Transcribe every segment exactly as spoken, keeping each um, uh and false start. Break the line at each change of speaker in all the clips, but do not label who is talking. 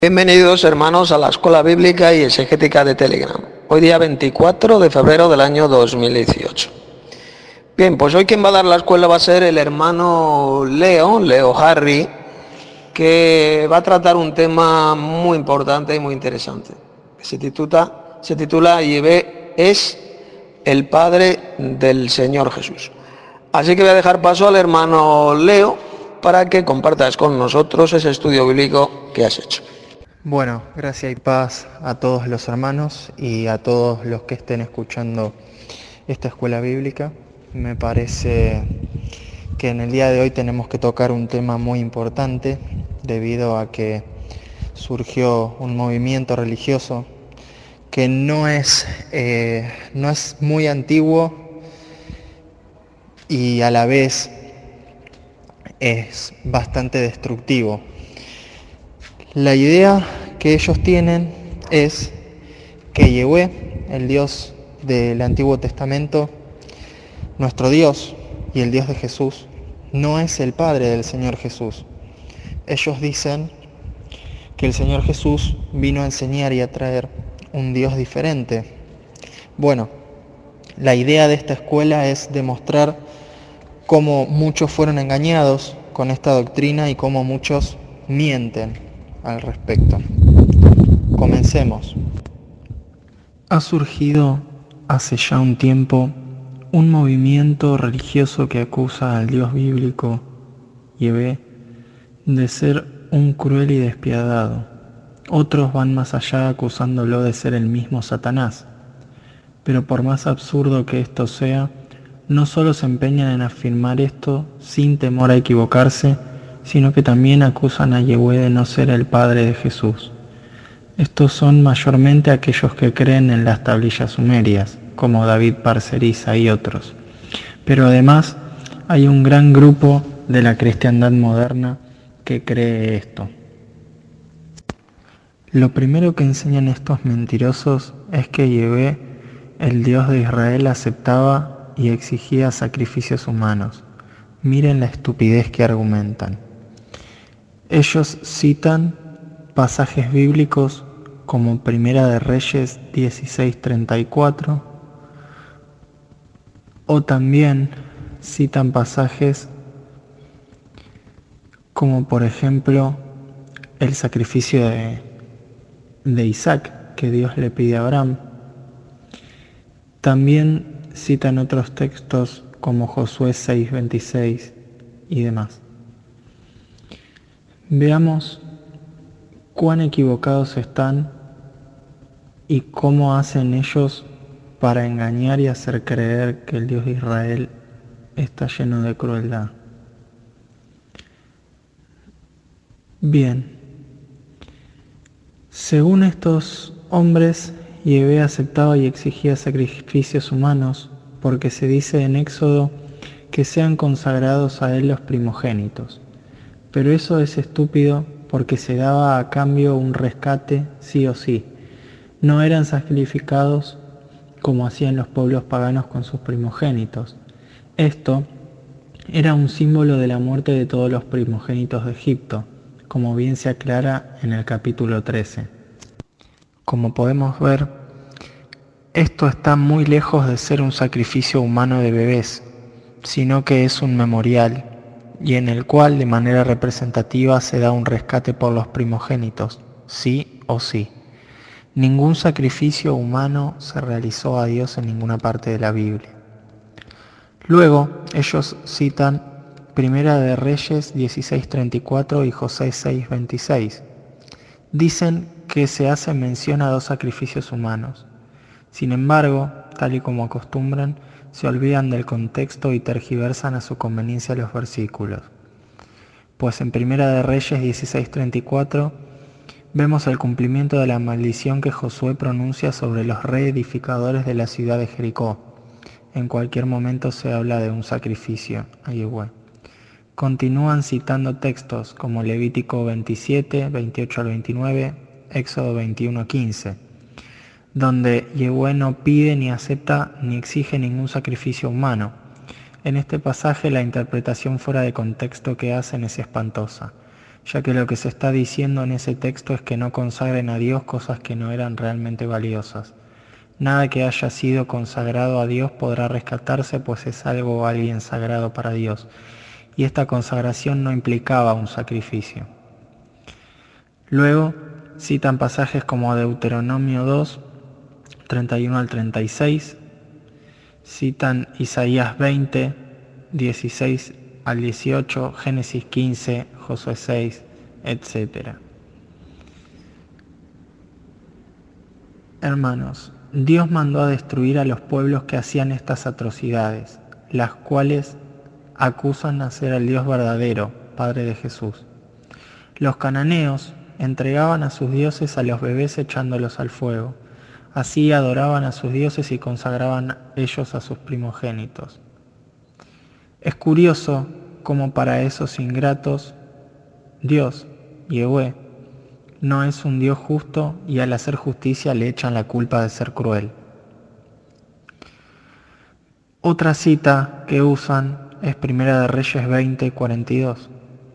Bienvenidos, hermanos, a la Escuela Bíblica y Exegética de Telegram. Hoy día veinticuatro de febrero del año dos mil dieciocho. Bien, pues hoy quien va a dar la escuela va a ser el hermano Leo, Leo Harry, que va a tratar un tema muy importante y muy interesante. Se titula, se titula Yahvé es el Padre del Señor Jesús. Así que voy a dejar paso al hermano Leo para que compartas con nosotros ese estudio bíblico que has hecho.
Bueno, gracias y paz a todos los hermanos y a todos los que estén escuchando esta escuela bíblica. Me parece que en el día de hoy tenemos que tocar un tema muy importante debido a que surgió un movimiento religioso que no es, eh, no es muy antiguo y a la vez es bastante destructivo. La idea que ellos tienen es que Yahvé, el Dios del Antiguo Testamento, nuestro Dios y el Dios de Jesús, no es el Padre del Señor Jesús. Ellos dicen que el Señor Jesús vino a enseñar y a traer un Dios diferente. Bueno, la idea de esta escuela es demostrar cómo muchos fueron engañados con esta doctrina y cómo muchos mienten al respecto. Comencemos. Ha surgido hace ya un tiempo un movimiento religioso que acusa al Dios bíblico, Yahvé, de ser un cruel y despiadado. Otros van más allá acusándolo de ser el mismo Satanás. Pero por más absurdo que esto sea, no solo se empeñan en afirmar esto sin temor a equivocarse, sino que también acusan a Yahvé de no ser el Padre de Jesús. Estos son mayormente aquellos que creen en las tablillas sumerias, como David Parcerisa y otros. Pero además hay un gran grupo de la cristiandad moderna que cree esto. Lo primero que enseñan estos mentirosos es que Yahvé, el Dios de Israel, aceptaba y exigía sacrificios humanos. Miren la estupidez que argumentan. Ellos citan pasajes bíblicos como Primera de Reyes dieciséis treinta y cuatro, o también citan pasajes como por ejemplo el sacrificio de, de Isaac que Dios le pide a Abraham. También citan otros textos como Josué seis veintiséis y demás. Veamos cuán equivocados están y cómo hacen ellos para engañar y hacer creer que el Dios de Israel está lleno de crueldad. Bien, según estos hombres, Yahvé aceptaba y exigía sacrificios humanos porque se dice en Éxodo que sean consagrados a él los primogénitos. Pero eso es estúpido porque se daba a cambio un rescate sí o sí. No eran sacrificados como hacían los pueblos paganos con sus primogénitos. Esto era un símbolo de la muerte de todos los primogénitos de Egipto, como bien se aclara en el capítulo trece. Como podemos ver, esto está muy lejos de ser un sacrificio humano de bebés, sino que es un memorial, y en el cual de manera representativa se da un rescate por los primogénitos, sí o sí. Ningún sacrificio humano se realizó a Dios en ninguna parte de la Biblia. Luego, ellos citan Primera de Reyes dieciséis treinta y cuatro y Josué seis veintiséis. Dicen que se hace mención a dos sacrificios humanos. Sin embargo, tal y como acostumbran, se olvidan del contexto y tergiversan a su conveniencia los versículos. Pues en Primera de Reyes dieciséis treinta y cuatro vemos el cumplimiento de la maldición que Josué pronuncia sobre los reedificadores de la ciudad de Jericó. En cualquier momento se habla de un sacrificio a Yahvé. Continúan citando textos como Levítico veintisiete, veintiocho al veintinueve, Éxodo veintiuno quince. Donde Yahvé no pide ni acepta ni exige ningún sacrificio humano. En este pasaje la interpretación fuera de contexto que hacen es espantosa. ya que lo que se está diciendo en ese texto es que no consagren a Dios cosas que no eran realmente valiosas. Nada que haya sido consagrado a Dios podrá rescatarse, pues es algo o alguien sagrado para Dios, y esta consagración no implicaba un sacrificio. Luego citan pasajes como Deuteronomio dos, treinta y uno al treinta y seis, citan Isaías veinte, dieciséis al dieciocho, Génesis quince, Josué seis, etcétera. Hermanos, Dios mandó a destruir a los pueblos que hacían estas atrocidades, las cuales acusan a ser el Dios verdadero, Padre de Jesús. Los cananeos entregaban a sus dioses a los bebés echándolos al fuego. Así adoraban a sus dioses y consagraban ellos a sus primogénitos. Es curioso cómo para esos ingratos, Dios, Yehvé, no es un Dios justo y al hacer justicia le echan la culpa de ser cruel. Otra cita que usan es Primera de Reyes veinte, cuarenta y dos.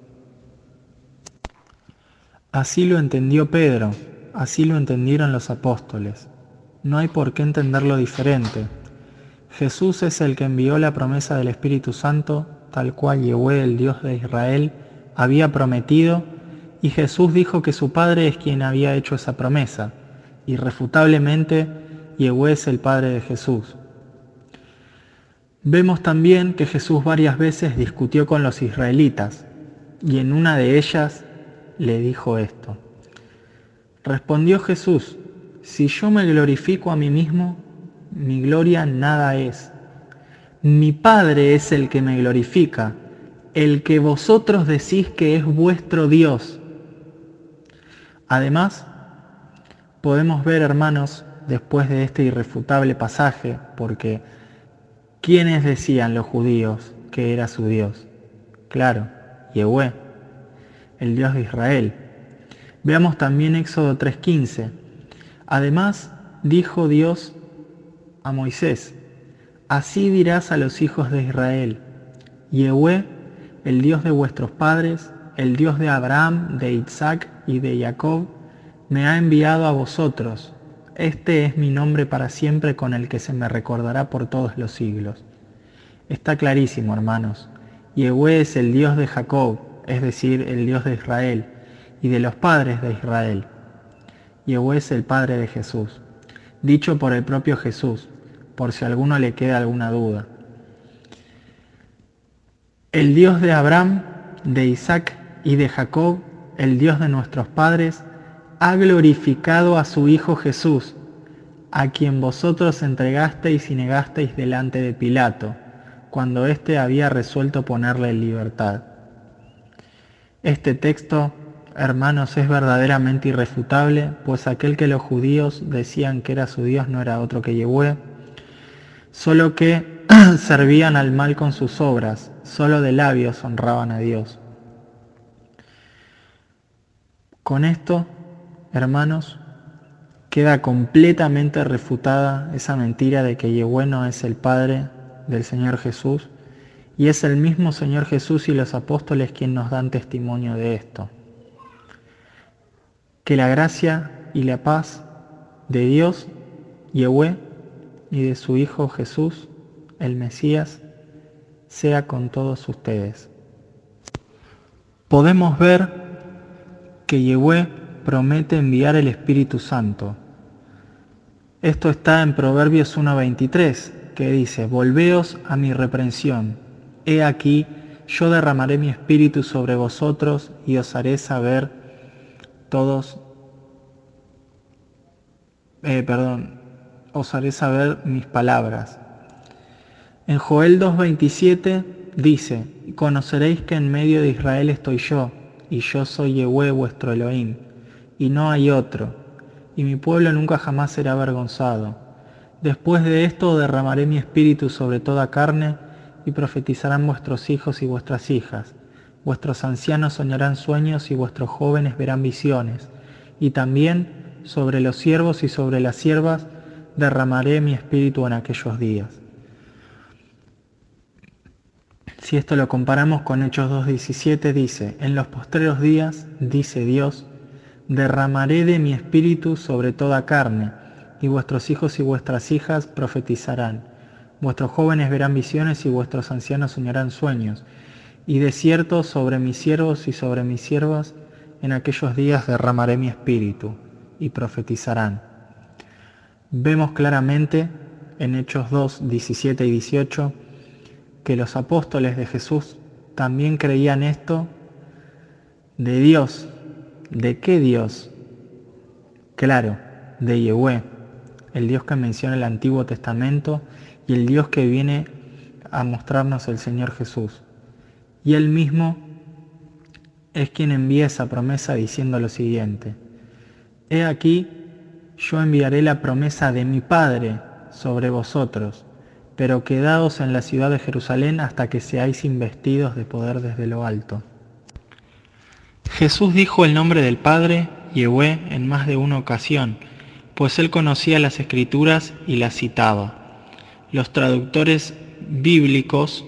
Así lo entendió Pedro, así lo entendieron los apóstoles. No hay por qué entenderlo diferente. Jesús es el que envió la promesa del Espíritu Santo, tal cual Yehvé, el Dios de Israel, había prometido, y Jesús dijo que su Padre es quien había hecho esa promesa. Irrefutablemente, Yehvé es el Padre de Jesús. Vemos también que Jesús varias veces discutió con los israelitas, y en una de ellas le dijo esto. Respondió Jesús: si yo me glorifico a mí mismo, mi gloria nada es. Mi Padre es el que me glorifica, el que vosotros decís que es vuestro Dios. Además, podemos ver, hermanos, después de este irrefutable pasaje, porque ¿quiénes decían los judíos que era su Dios? Claro, Yehvé, el Dios de Israel. Veamos también Éxodo tres quince. Además, dijo Dios a Moisés: así dirás a los hijos de Israel: Yehvé, el Dios de vuestros padres, el Dios de Abraham, de Isaac y de Jacob, me ha enviado a vosotros. Este es mi nombre para siempre, con el que se me recordará por todos los siglos. Está clarísimo, hermanos. Yehvé es el Dios de Jacob, es decir, el Dios de Israel, y de los padres de Israel. Yehvé es el Padre de Jesús, dicho por el propio Jesús, por si a alguno le queda alguna duda. El Dios de Abraham, de Isaac y de Jacob, el Dios de nuestros padres, ha glorificado a su Hijo Jesús, a quien vosotros entregasteis y negasteis delante de Pilato, cuando éste había resuelto ponerle en libertad. Este texto, hermanos, es verdaderamente irrefutable, pues aquel que los judíos decían que era su Dios no era otro que Yehvé, solo que servían al mal con sus obras, solo de labios honraban a Dios. Con esto, hermanos, queda completamente refutada esa mentira de que Yehvé no es el Padre del Señor Jesús, y es el mismo Señor Jesús y los apóstoles quien nos dan testimonio de esto. Que la gracia y la paz de Dios, Yehvé, y de su Hijo Jesús, el Mesías, sea con todos ustedes. Podemos ver que Yehvé promete enviar el Espíritu Santo. Esto está en Proverbios uno veintitrés, que dice: volveos a mi reprensión. He aquí, yo derramaré mi espíritu sobre vosotros y os haré saber todos, eh, perdón, os haré saber mis palabras. En Joel dos veintisiete dice: conoceréis que en medio de Israel estoy yo, y yo soy Yehvé vuestro Elohim, y no hay otro, y mi pueblo nunca jamás será avergonzado. Después de esto derramaré mi espíritu sobre toda carne, y profetizarán vuestros hijos y vuestras hijas. Vuestros ancianos soñarán sueños y vuestros jóvenes verán visiones. Y también sobre los siervos y sobre las siervas derramaré mi espíritu en aquellos días. Si esto lo comparamos con Hechos dos diecisiete, dice: en los postreros días, dice Dios, derramaré de mi espíritu sobre toda carne, y vuestros hijos y vuestras hijas profetizarán, vuestros jóvenes verán visiones y vuestros ancianos soñarán sueños, y de cierto sobre mis siervos y sobre mis siervas en aquellos días derramaré mi espíritu, y profetizarán. Vemos claramente en Hechos dos diecisiete y dieciocho que los apóstoles de Jesús también creían esto de Dios. ¿De qué Dios? Claro, de Yahweh, el Dios que menciona el Antiguo Testamento y el Dios que viene a mostrarnos el Señor Jesús. Y Él mismo es quien envía esa promesa diciendo lo siguiente: he aquí, yo enviaré la promesa de mi Padre sobre vosotros, pero quedaos en la ciudad de Jerusalén hasta que seáis investidos de poder desde lo alto. Jesús dijo el nombre del Padre, Yahweh, en más de una ocasión, pues Él conocía las Escrituras y las citaba. Los traductores bíblicos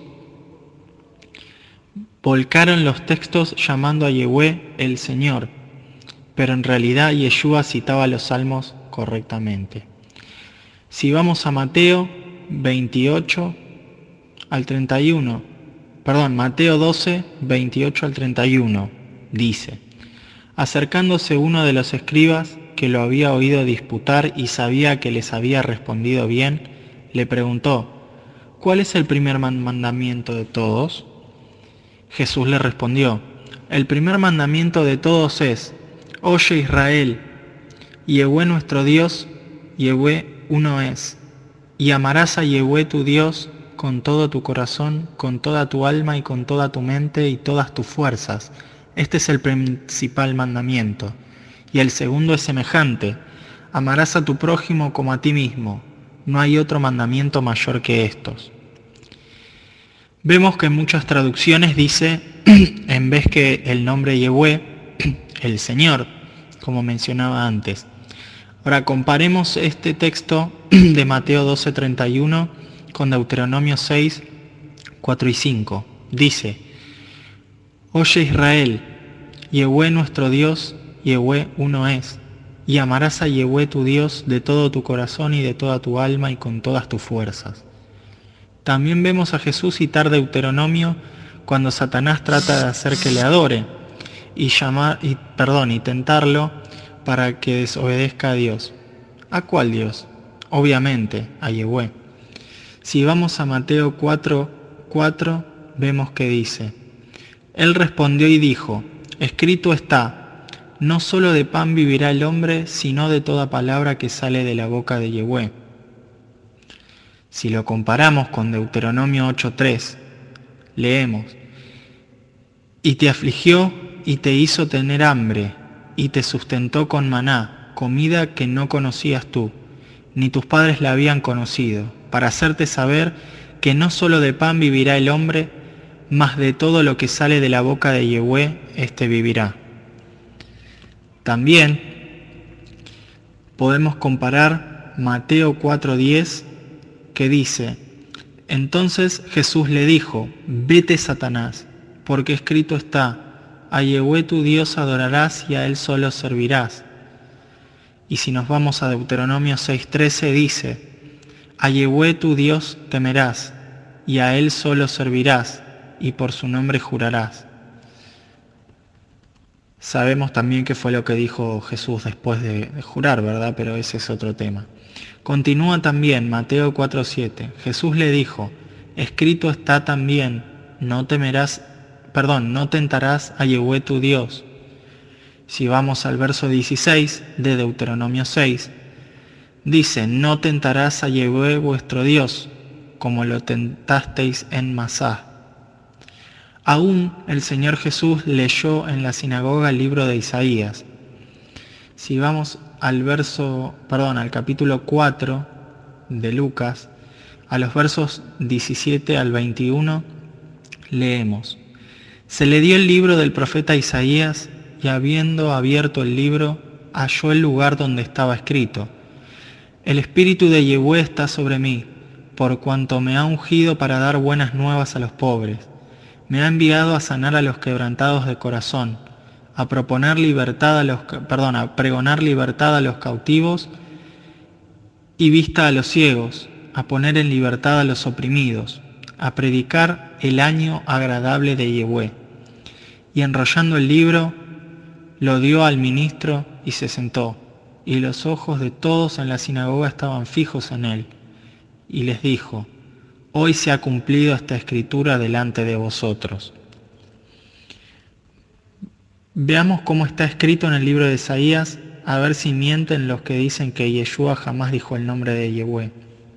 volcaron los textos llamando a Yahweh el Señor, pero en realidad Yeshua citaba los salmos correctamente. Si vamos a Mateo veintiocho al treinta y uno, perdón, Mateo doce, veintiocho al treinta y uno, dice: acercándose uno de los escribas que lo había oído disputar y sabía que les había respondido bien, le preguntó: ¿cuál es el primer mandamiento de todos? Jesús le respondió: el primer mandamiento de todos es: oye Israel, Yahweh nuestro Dios, Yahweh uno es, y amarás a Yahweh tu Dios con todo tu corazón, con toda tu alma y con toda tu mente y todas tus fuerzas. Este es el principal mandamiento. Y el segundo es semejante: amarás a tu prójimo como a ti mismo. No hay otro mandamiento mayor que estos. Vemos que en muchas traducciones dice, en vez que el nombre Yahweh, el Señor, como mencionaba antes. Ahora comparemos este texto de Mateo doce, treinta y uno con Deuteronomio seis, cuatro y cinco. Dice: oye Israel, Yahweh nuestro Dios, Yahweh uno es, y amarás a Yahweh tu Dios de todo tu corazón y de toda tu alma y con todas tus fuerzas. También vemos a Jesús citar Deuteronomio cuando Satanás trata de hacer que le adore y llamar y perdón y tentarlo para que desobedezca a Dios. ¿A cuál Dios? Obviamente a Yahweh. Si vamos a Mateo cuatro, cuatro, vemos que dice: él respondió y dijo: escrito está, no solo de pan vivirá el hombre, sino de toda palabra que sale de la boca de Yahweh. Si lo comparamos con Deuteronomio ocho, tres, leemos: y te afligió y te hizo tener hambre, y te sustentó con maná, comida que no conocías tú, ni tus padres la habían conocido, para hacerte saber que no solo de pan vivirá el hombre, mas de todo lo que sale de la boca de Yahweh, éste vivirá. También podemos comparar Mateo cuatro, diez, que dice: entonces Jesús le dijo: vete, Satanás, porque escrito está, a Yahweh tu Dios adorarás y a Él solo servirás. Y si nos vamos a Deuteronomio seis, trece, dice: a Yahweh tu Dios temerás, y a Él solo servirás, y por su nombre jurarás. Sabemos también que fue lo que dijo Jesús después de, de jurar, ¿verdad? Pero ese es otro tema. Continúa también Mateo cuatro, siete. Jesús le dijo: escrito está también, no temerás, perdón, no tentarás a Yahweh tu Dios. Si vamos al verso dieciséis de Deuteronomio seis, dice: no tentarás a Yahweh vuestro Dios, como lo tentasteis en Masá. Aún el Señor Jesús leyó en la sinagoga el libro de Isaías. Si vamos al verso, perdón, al capítulo cuatro de Lucas, a los versos diecisiete al veintiuno, leemos: se le dio el libro del profeta Isaías, y habiendo abierto el libro, halló el lugar donde estaba escrito: el Espíritu de Yahweh está sobre mí, por cuanto me ha ungido para dar buenas nuevas a los pobres. Me ha enviado a sanar a los quebrantados de corazón, a proponer libertad a los, perdón, a pregonar libertad a los cautivos y vista a los ciegos, a poner en libertad a los oprimidos, a predicar el año agradable de Yehue. Y enrollando el libro, lo dio al ministro y se sentó, y los ojos de todos en la sinagoga estaban fijos en él. Y les dijo: hoy se ha cumplido esta escritura delante de vosotros. Veamos cómo está escrito en el libro de Isaías, a ver si mienten los que dicen que Yeshua jamás dijo el nombre de Yehue.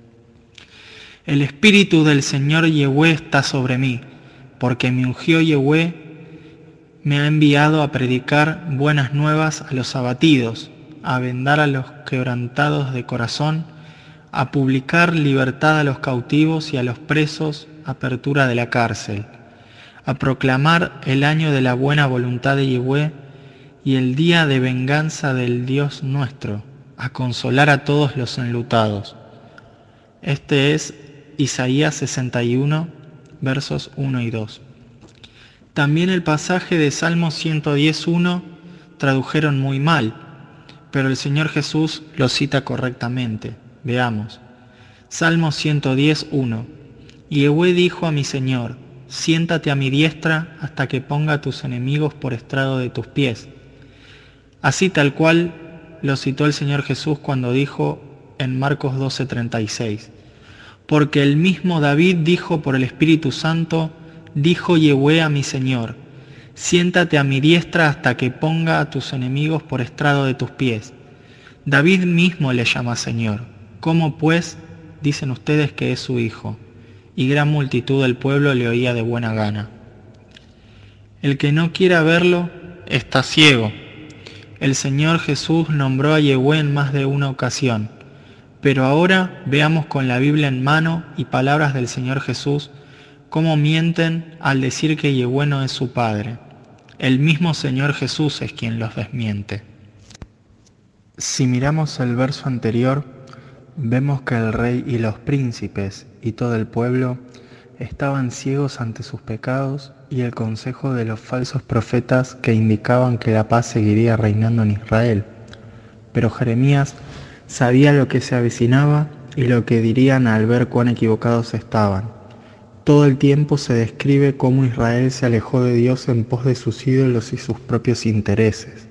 El Espíritu del Señor Yehue está sobre mí, porque me ungió Yehue, me ha enviado a predicar buenas nuevas a los abatidos, a vendar a los quebrantados de corazón, a publicar libertad a los cautivos y a los presos, apertura de la cárcel, a proclamar el año de la buena voluntad de Yehue y el día de venganza del Dios nuestro, a consolar a todos los enlutados. Este es Isaías sesenta y uno, versos uno y dos. También el pasaje de Salmo ciento diez, uno tradujeron muy mal, pero el Señor Jesús lo cita correctamente. Veamos. Salmo ciento diez, uno. Yehue dijo a mi Señor: siéntate a mi diestra hasta que ponga a tus enemigos por estrado de tus pies. Así tal cual lo citó el Señor Jesús cuando dijo en Marcos doce, treinta y seis. Porque el mismo David dijo por el Espíritu Santo, dijo Yehue a mi Señor: siéntate a mi diestra hasta que ponga a tus enemigos por estrado de tus pies. David mismo le llama Señor. ¿Cómo pues dicen ustedes que es su hijo? Y gran multitud del pueblo le oía de buena gana. El que no quiera verlo está ciego. El Señor Jesús nombró a Yehue en más de una ocasión. Pero ahora veamos con la Biblia en mano y palabras del Señor Jesús cómo mienten al decir que Yehue no es su Padre. El mismo Señor Jesús es quien los desmiente. Si miramos el verso anterior, vemos que el rey y los príncipes y todo el pueblo estaban ciegos ante sus pecados y el consejo de los falsos profetas que indicaban que la paz seguiría reinando en Israel. Pero Jeremías sabía lo que se avecinaba y lo que dirían al ver cuán equivocados estaban. Todo el tiempo se describe cómo Israel se alejó de Dios en pos de sus ídolos y sus propios intereses.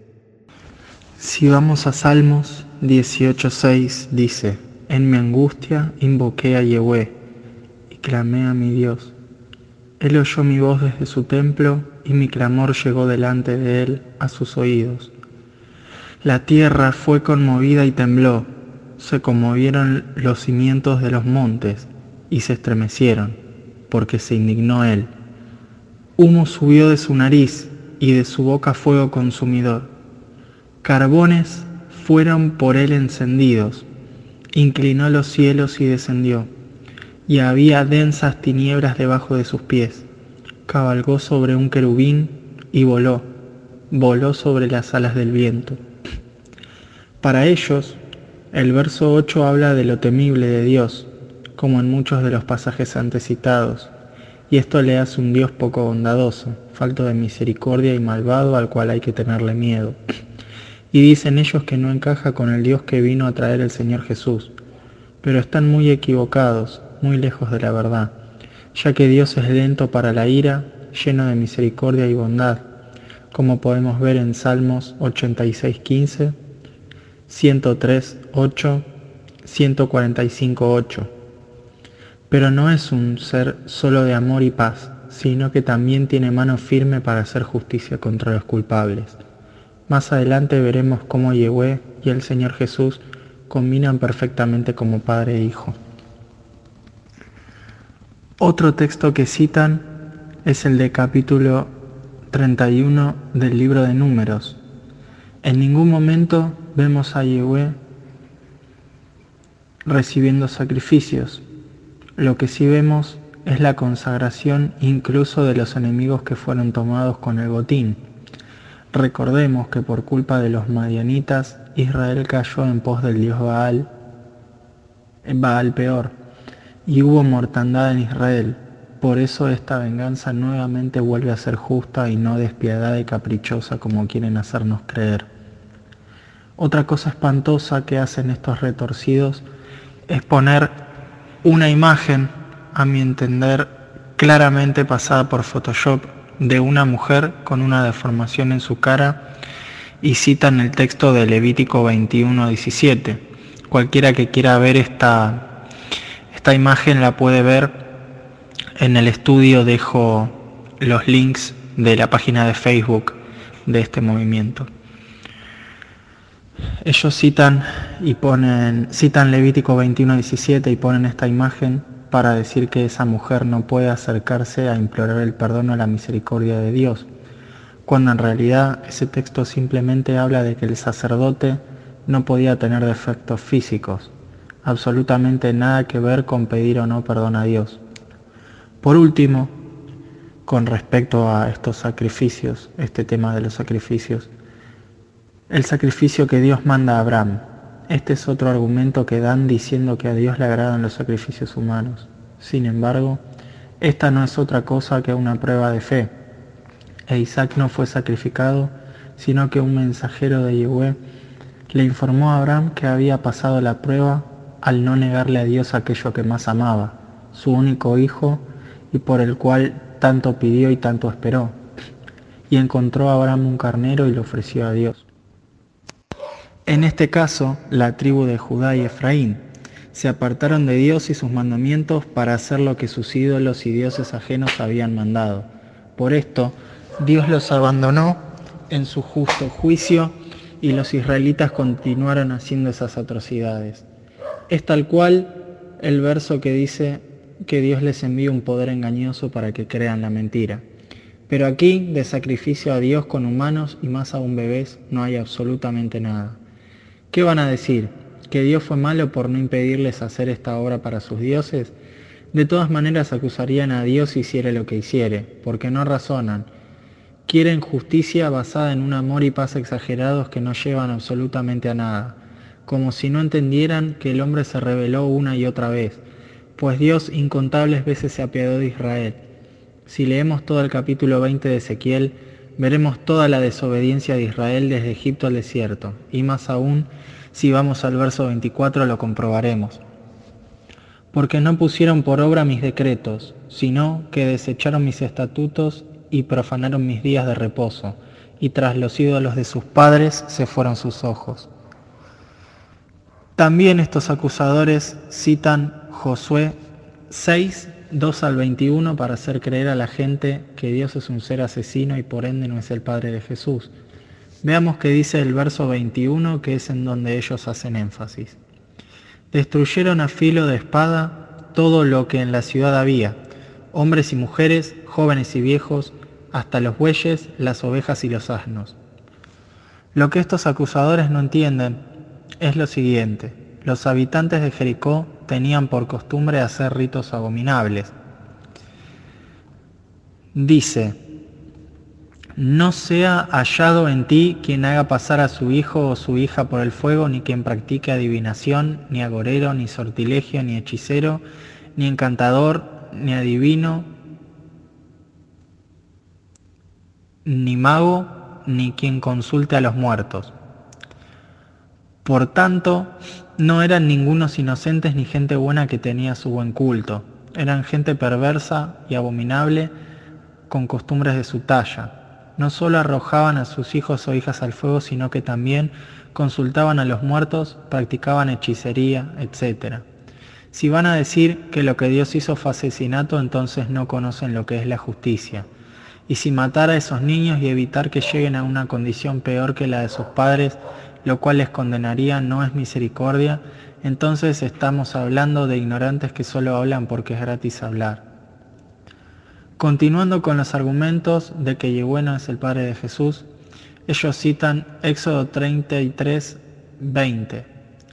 Si vamos a Salmos dieciocho, seis, dice: en mi angustia invoqué a Yehue y clamé a mi Dios. Él oyó mi voz desde su templo y mi clamor llegó delante de él a sus oídos. La tierra fue conmovida y tembló, se conmovieron los cimientos de los montes y se estremecieron, porque se indignó él. Humo subió de su nariz y de su boca fuego consumidor. Carbones fueron por él encendidos, inclinó los cielos y descendió, y había densas tinieblas debajo de sus pies. Cabalgó sobre un querubín y voló, voló sobre las alas del viento. Para ellos, el verso ocho habla de lo temible de Dios, como en muchos de los pasajes antes citados, y esto le hace un Dios poco bondadoso, falto de misericordia y malvado al cual hay que tenerle miedo. Y dicen ellos que no encaja con el Dios que vino a traer el Señor Jesús, pero están muy equivocados, muy lejos de la verdad, ya que Dios es lento para la ira, lleno de misericordia y bondad, como podemos ver en Salmos ochenta y seis, quince, ciento tres, ocho, ciento cuarenta y cinco, ocho. Pero no es un ser solo de amor y paz, sino que también tiene mano firme para hacer justicia contra los culpables. Más adelante veremos cómo Yehue y el Señor Jesús combinan perfectamente como Padre e Hijo. Otro texto que citan es el de capítulo treinta y uno del libro de Números. En ningún momento vemos a Yehue recibiendo sacrificios. Lo que sí vemos es la consagración incluso de los enemigos que fueron tomados con el botín. Recordemos que por culpa de los madianitas, Israel cayó en pos del dios Baal, Baal peor, y hubo mortandad en Israel. Por eso esta venganza nuevamente vuelve a ser justa y no despiadada y caprichosa como quieren hacernos creer. Otra cosa espantosa que hacen estos retorcidos es poner una imagen, a mi entender, claramente pasada por Photoshop, de una mujer con una deformación en su cara y citan el texto de Levítico veintiuno diecisiete. Cualquiera que quiera ver esta, esta imagen la puede ver en el estudio, dejo los links de la página de Facebook de este movimiento. Ellos citan y ponen, citan Levítico veintiuno diecisiete y ponen esta imagen para decir que esa mujer no puede acercarse a implorar el perdón o la misericordia de Dios, cuando en realidad ese texto simplemente habla de que el sacerdote no podía tener defectos físicos, absolutamente nada que ver con pedir o no perdón a Dios. Por último, con respecto a estos sacrificios, este tema de los sacrificios, el sacrificio que Dios manda a Abraham. Este es otro argumento que dan diciendo que a Dios le agradan los sacrificios humanos. Sin embargo, esta no es otra cosa que una prueba de fe. E Isaac no fue sacrificado, sino que un mensajero de Yahweh le informó a Abraham que había pasado la prueba al no negarle a Dios aquello que más amaba, su único hijo, y por el cual tanto pidió y tanto esperó. Y encontró a Abraham un carnero y lo ofreció a Dios. En este caso, la tribu de Judá y Efraín se apartaron de Dios y sus mandamientos para hacer lo que sus ídolos y dioses ajenos habían mandado. Por esto, Dios los abandonó en su justo juicio y los israelitas continuaron haciendo esas atrocidades. Es tal cual el verso que dice que Dios les envía un poder engañoso para que crean la mentira. Pero aquí, de sacrificio a Dios con humanos y más aún bebés, no hay absolutamente nada. ¿Qué van a decir? ¿Que Dios fue malo por no impedirles hacer esta obra para sus dioses? De todas maneras acusarían a Dios si hiciere lo que hiciere, porque no razonan. Quieren justicia basada en un amor y paz exagerados que no llevan absolutamente a nada, como si no entendieran que el hombre se rebeló una y otra vez, pues Dios incontables veces se apiadó de Israel. Si leemos todo el capítulo veinte de Ezequiel, veremos toda la desobediencia de Israel desde Egipto al desierto, y más aún, si vamos al verso veinticuatro lo comprobaremos. Porque no pusieron por obra mis decretos, sino que desecharon mis estatutos y profanaron mis días de reposo, y tras los ídolos de sus padres se fueron sus ojos. También estos acusadores citan Josué seis, dos al veintiuno para hacer creer a la gente que Dios es un ser asesino y por ende no es el Padre de Jesús. Veamos qué dice el verso veintiuno, que es en donde ellos hacen énfasis. Destruyeron a filo de espada todo lo que en la ciudad había, hombres y mujeres, jóvenes y viejos, hasta los bueyes, las ovejas y los asnos. Lo que estos acusadores no entienden es lo siguiente: los habitantes de Jericó tenían por costumbre hacer ritos abominables. Dice: no sea hallado en ti quien haga pasar a su hijo o su hija por el fuego, ni quien practique adivinación, ni agorero, ni sortilegio, ni hechicero, ni encantador, ni adivino, ni mago, ni quien consulte a los muertos. Por tanto, no eran ningunos inocentes ni gente buena que tenía su buen culto. Eran gente perversa y abominable con costumbres de su talla. No solo arrojaban a sus hijos o hijas al fuego, sino que también consultaban a los muertos, practicaban hechicería, etcétera. Si van a decir que lo que Dios hizo fue asesinato, entonces no conocen lo que es la justicia. Y si matar a esos niños y evitar que lleguen a una condición peor que la de sus padres, lo cual les condenaría, no es misericordia, entonces estamos hablando de ignorantes que solo hablan porque es gratis hablar. Continuando con los argumentos de que Yahweh no es el Padre de Jesús, ellos citan Éxodo treinta y tres, veinte.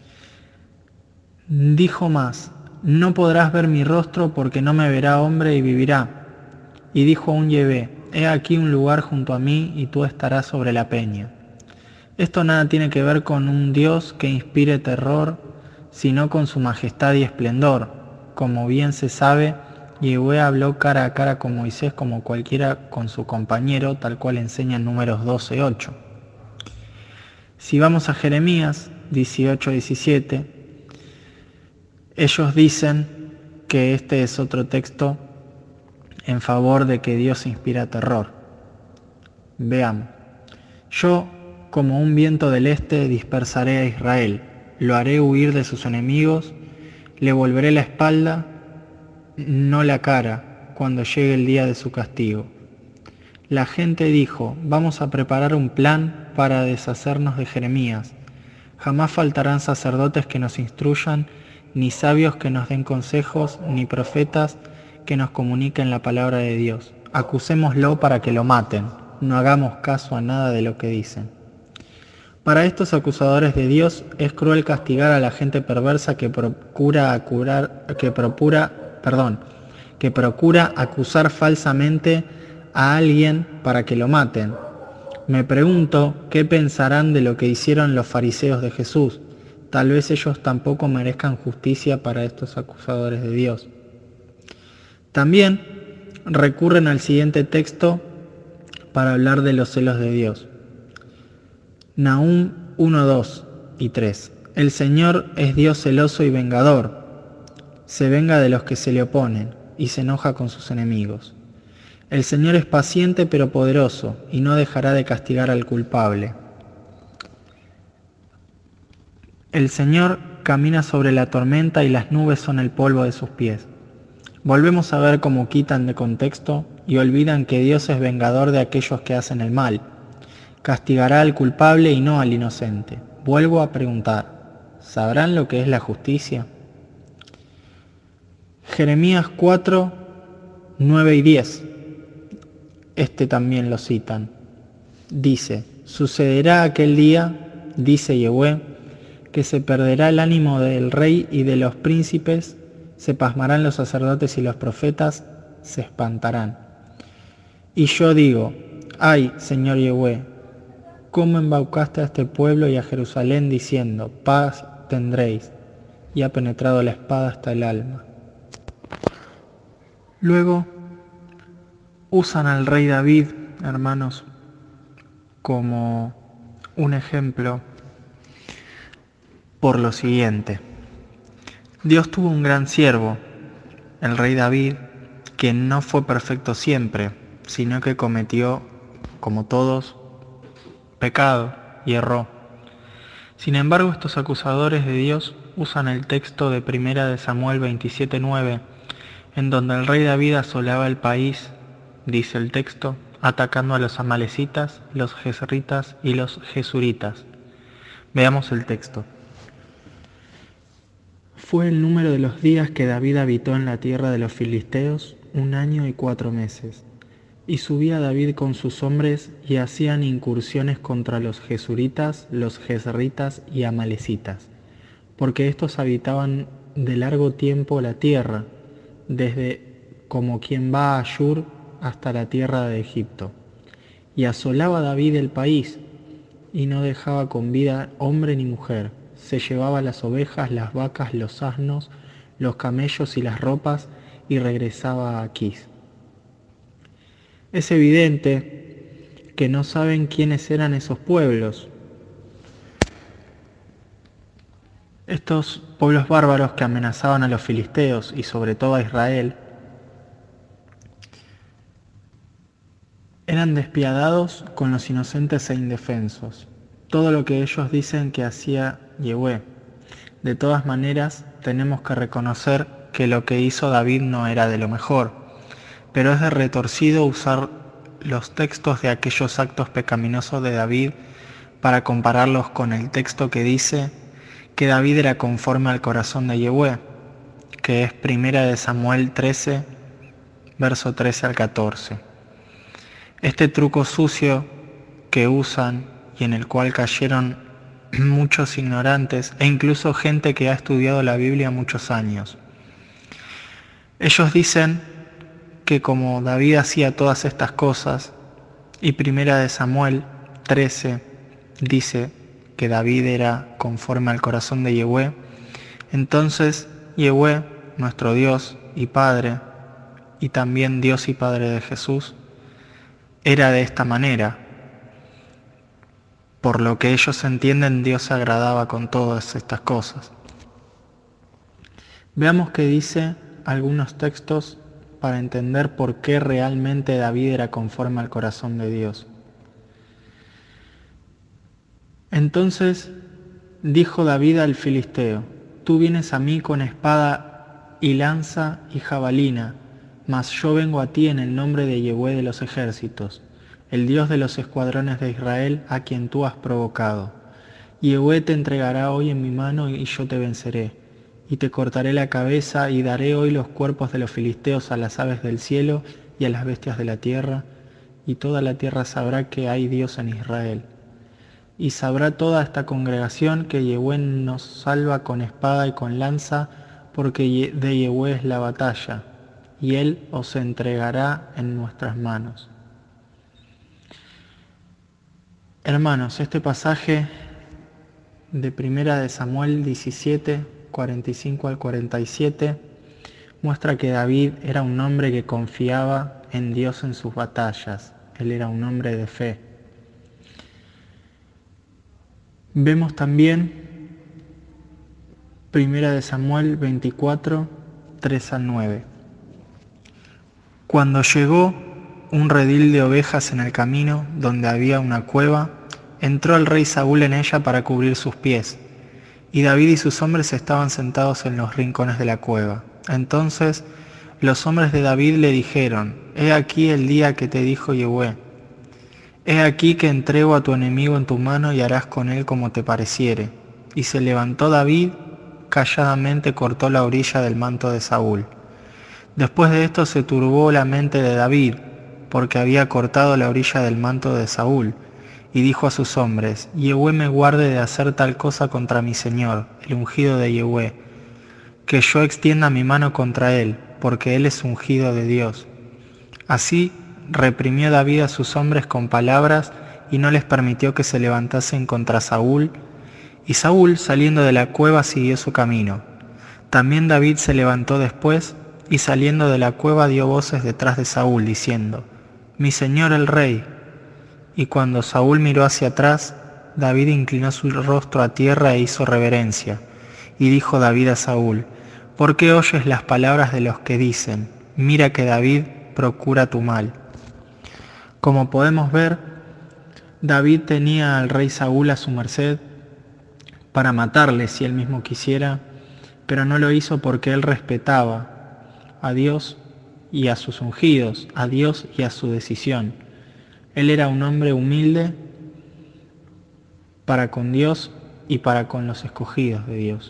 Dijo más: no podrás ver mi rostro porque no me verá hombre y vivirá. Y dijo aún Yahweh: he aquí un lugar junto a mí y tú estarás sobre la peña. Esto nada tiene que ver con un Dios que inspire terror, sino con su majestad y esplendor. Como bien se sabe, Yehue habló cara a cara con Moisés como cualquiera con su compañero, tal cual enseña en Números doce ocho. Si vamos a Jeremías dieciocho diecisiete, ellos dicen que este es otro texto en favor de que Dios inspira terror. Veamos. Yo, como un viento del este, dispersaré a Israel, lo haré huir de sus enemigos, le volveré la espalda, no la cara, cuando llegue el día de su castigo. La gente dijo, vamos a preparar un plan para deshacernos de Jeremías. Jamás faltarán sacerdotes que nos instruyan, ni sabios que nos den consejos, ni profetas que nos comuniquen la palabra de Dios. Acusémoslo para que lo maten, no hagamos caso a nada de lo que dicen. Para estos acusadores de Dios es cruel castigar a la gente perversa que procura acurar, que procura, perdón, que procura acusar falsamente a alguien para que lo maten. Me pregunto qué pensarán de lo que hicieron los fariseos de Jesús. Tal vez ellos tampoco merezcan justicia para estos acusadores de Dios. También recurren al siguiente texto para hablar de los celos de Dios. Nahum uno, dos y tres. El Señor es Dios celoso y vengador. Se venga de los que se le oponen y se enoja con sus enemigos. El Señor es paciente pero poderoso y no dejará de castigar al culpable. El Señor camina sobre la tormenta y las nubes son el polvo de sus pies. Volvemos a ver cómo quitan de contexto y olvidan que Dios es vengador de aquellos que hacen el mal. Castigará al culpable y no al inocente. Vuelvo a preguntar, ¿sabrán lo que es la justicia? Jeremías cuatro, nueve y diez. Este también lo citan. Dice, sucederá aquel día, dice Yehue, que se perderá el ánimo del rey y de los príncipes, se pasmarán los sacerdotes y los profetas, se espantarán. Y yo digo, ay, Señor Yehue, ¿cómo embaucaste a este pueblo y a Jerusalén diciendo, paz tendréis, y ha penetrado la espada hasta el alma? Luego, usan al rey David, hermanos, como un ejemplo por lo siguiente. Dios tuvo un gran siervo, el rey David, que no fue perfecto siempre, sino que cometió, como todos, pecado y erró. Sin embargo, estos acusadores de Dios usan el texto de Primera de Samuel veintisiete nueve, en donde el rey David asolaba el país, dice el texto, atacando a los amalecitas, los jezritas y los jesuritas. Veamos el texto. Fue el número de los días que David habitó en la tierra de los filisteos, un año y cuatro meses. Y subía David con sus hombres y hacían incursiones contra los jesuritas, los jezritas y amalecitas, porque estos habitaban de largo tiempo la tierra, desde como quien va a Ashur hasta la tierra de Egipto. Y asolaba David el país, y no dejaba con vida hombre ni mujer. Se llevaba las ovejas, las vacas, los asnos, los camellos y las ropas, y regresaba a Aquís. Es evidente que no saben quiénes eran esos pueblos. Estos pueblos bárbaros que amenazaban a los filisteos y sobre todo a Israel, eran despiadados con los inocentes e indefensos. Todo lo que ellos dicen que hacía Yehue. De todas maneras, tenemos que reconocer que lo que hizo David no era de lo mejor, pero es de retorcido usar los textos de aquellos actos pecaminosos de David para compararlos con el texto que dice que David era conforme al corazón de Yehue, que es Primera de Samuel trece, verso trece al catorce. Este truco sucio que usan y en el cual cayeron muchos ignorantes e incluso gente que ha estudiado la Biblia muchos años. Ellos dicen que como David hacía todas estas cosas, y Primera de Samuel trece dice que David era conforme al corazón de Yehue, entonces Yehue, nuestro Dios y Padre, y también Dios y Padre de Jesús, era de esta manera. Por lo que ellos entienden, Dios se agradaba con todas estas cosas. Veamos qué dice algunos textos para entender por qué realmente David era conforme al corazón de Dios. Entonces dijo David al filisteo: tú vienes a mí con espada y lanza y jabalina, mas yo vengo a ti en el nombre de Yehvé de los ejércitos, el Dios de los escuadrones de Israel, a quien tú has provocado. Yehvé te entregará hoy en mi mano y yo te venceré, y te cortaré la cabeza y daré hoy los cuerpos de los filisteos a las aves del cielo y a las bestias de la tierra, y toda la tierra sabrá que hay Dios en Israel. Y sabrá toda esta congregación que Yehvé nos salva con espada y con lanza, porque de Yehvé es la batalla, y Él os entregará en nuestras manos. Hermanos, este pasaje de Primera de Samuel diecisiete, cuarenta y cinco al cuarenta y siete, muestra que David era un hombre que confiaba en Dios en sus batallas. Él era un hombre de fe. Vemos también Primera de Samuel veinticuatro, tres al nueve. Cuando llegó un redil de ovejas en el camino donde había una cueva, entró el rey Saúl en ella para cubrir sus pies, y David y sus hombres estaban sentados en los rincones de la cueva. Entonces los hombres de David le dijeron: he aquí el día que te dijo Yehvé, he aquí que entrego a tu enemigo en tu mano y harás con él como te pareciere. Y se levantó David, calladamente cortó la orilla del manto de Saúl. Después de esto se turbó la mente de David, porque había cortado la orilla del manto de Saúl, y dijo a sus hombres: Yehvé me guarde de hacer tal cosa contra mi señor, el ungido de Yehvé, que yo extienda mi mano contra él, porque él es ungido de Dios. Así reprimió David a sus hombres con palabras y no les permitió que se levantasen contra Saúl, y Saúl, saliendo de la cueva, siguió su camino. También David se levantó después y saliendo de la cueva dio voces detrás de Saúl, diciendo: mi señor el rey. Y cuando Saúl miró hacia atrás, David inclinó su rostro a tierra e hizo reverencia. Y dijo David a Saúl: ¿por qué oyes las palabras de los que dicen: mira que David procura tu mal? Como podemos ver, David tenía al rey Saúl a su merced para matarle si él mismo quisiera, pero no lo hizo porque él respetaba a Dios y a sus ungidos, a Dios y a su decisión. Él era un hombre humilde para con Dios y para con los escogidos de Dios.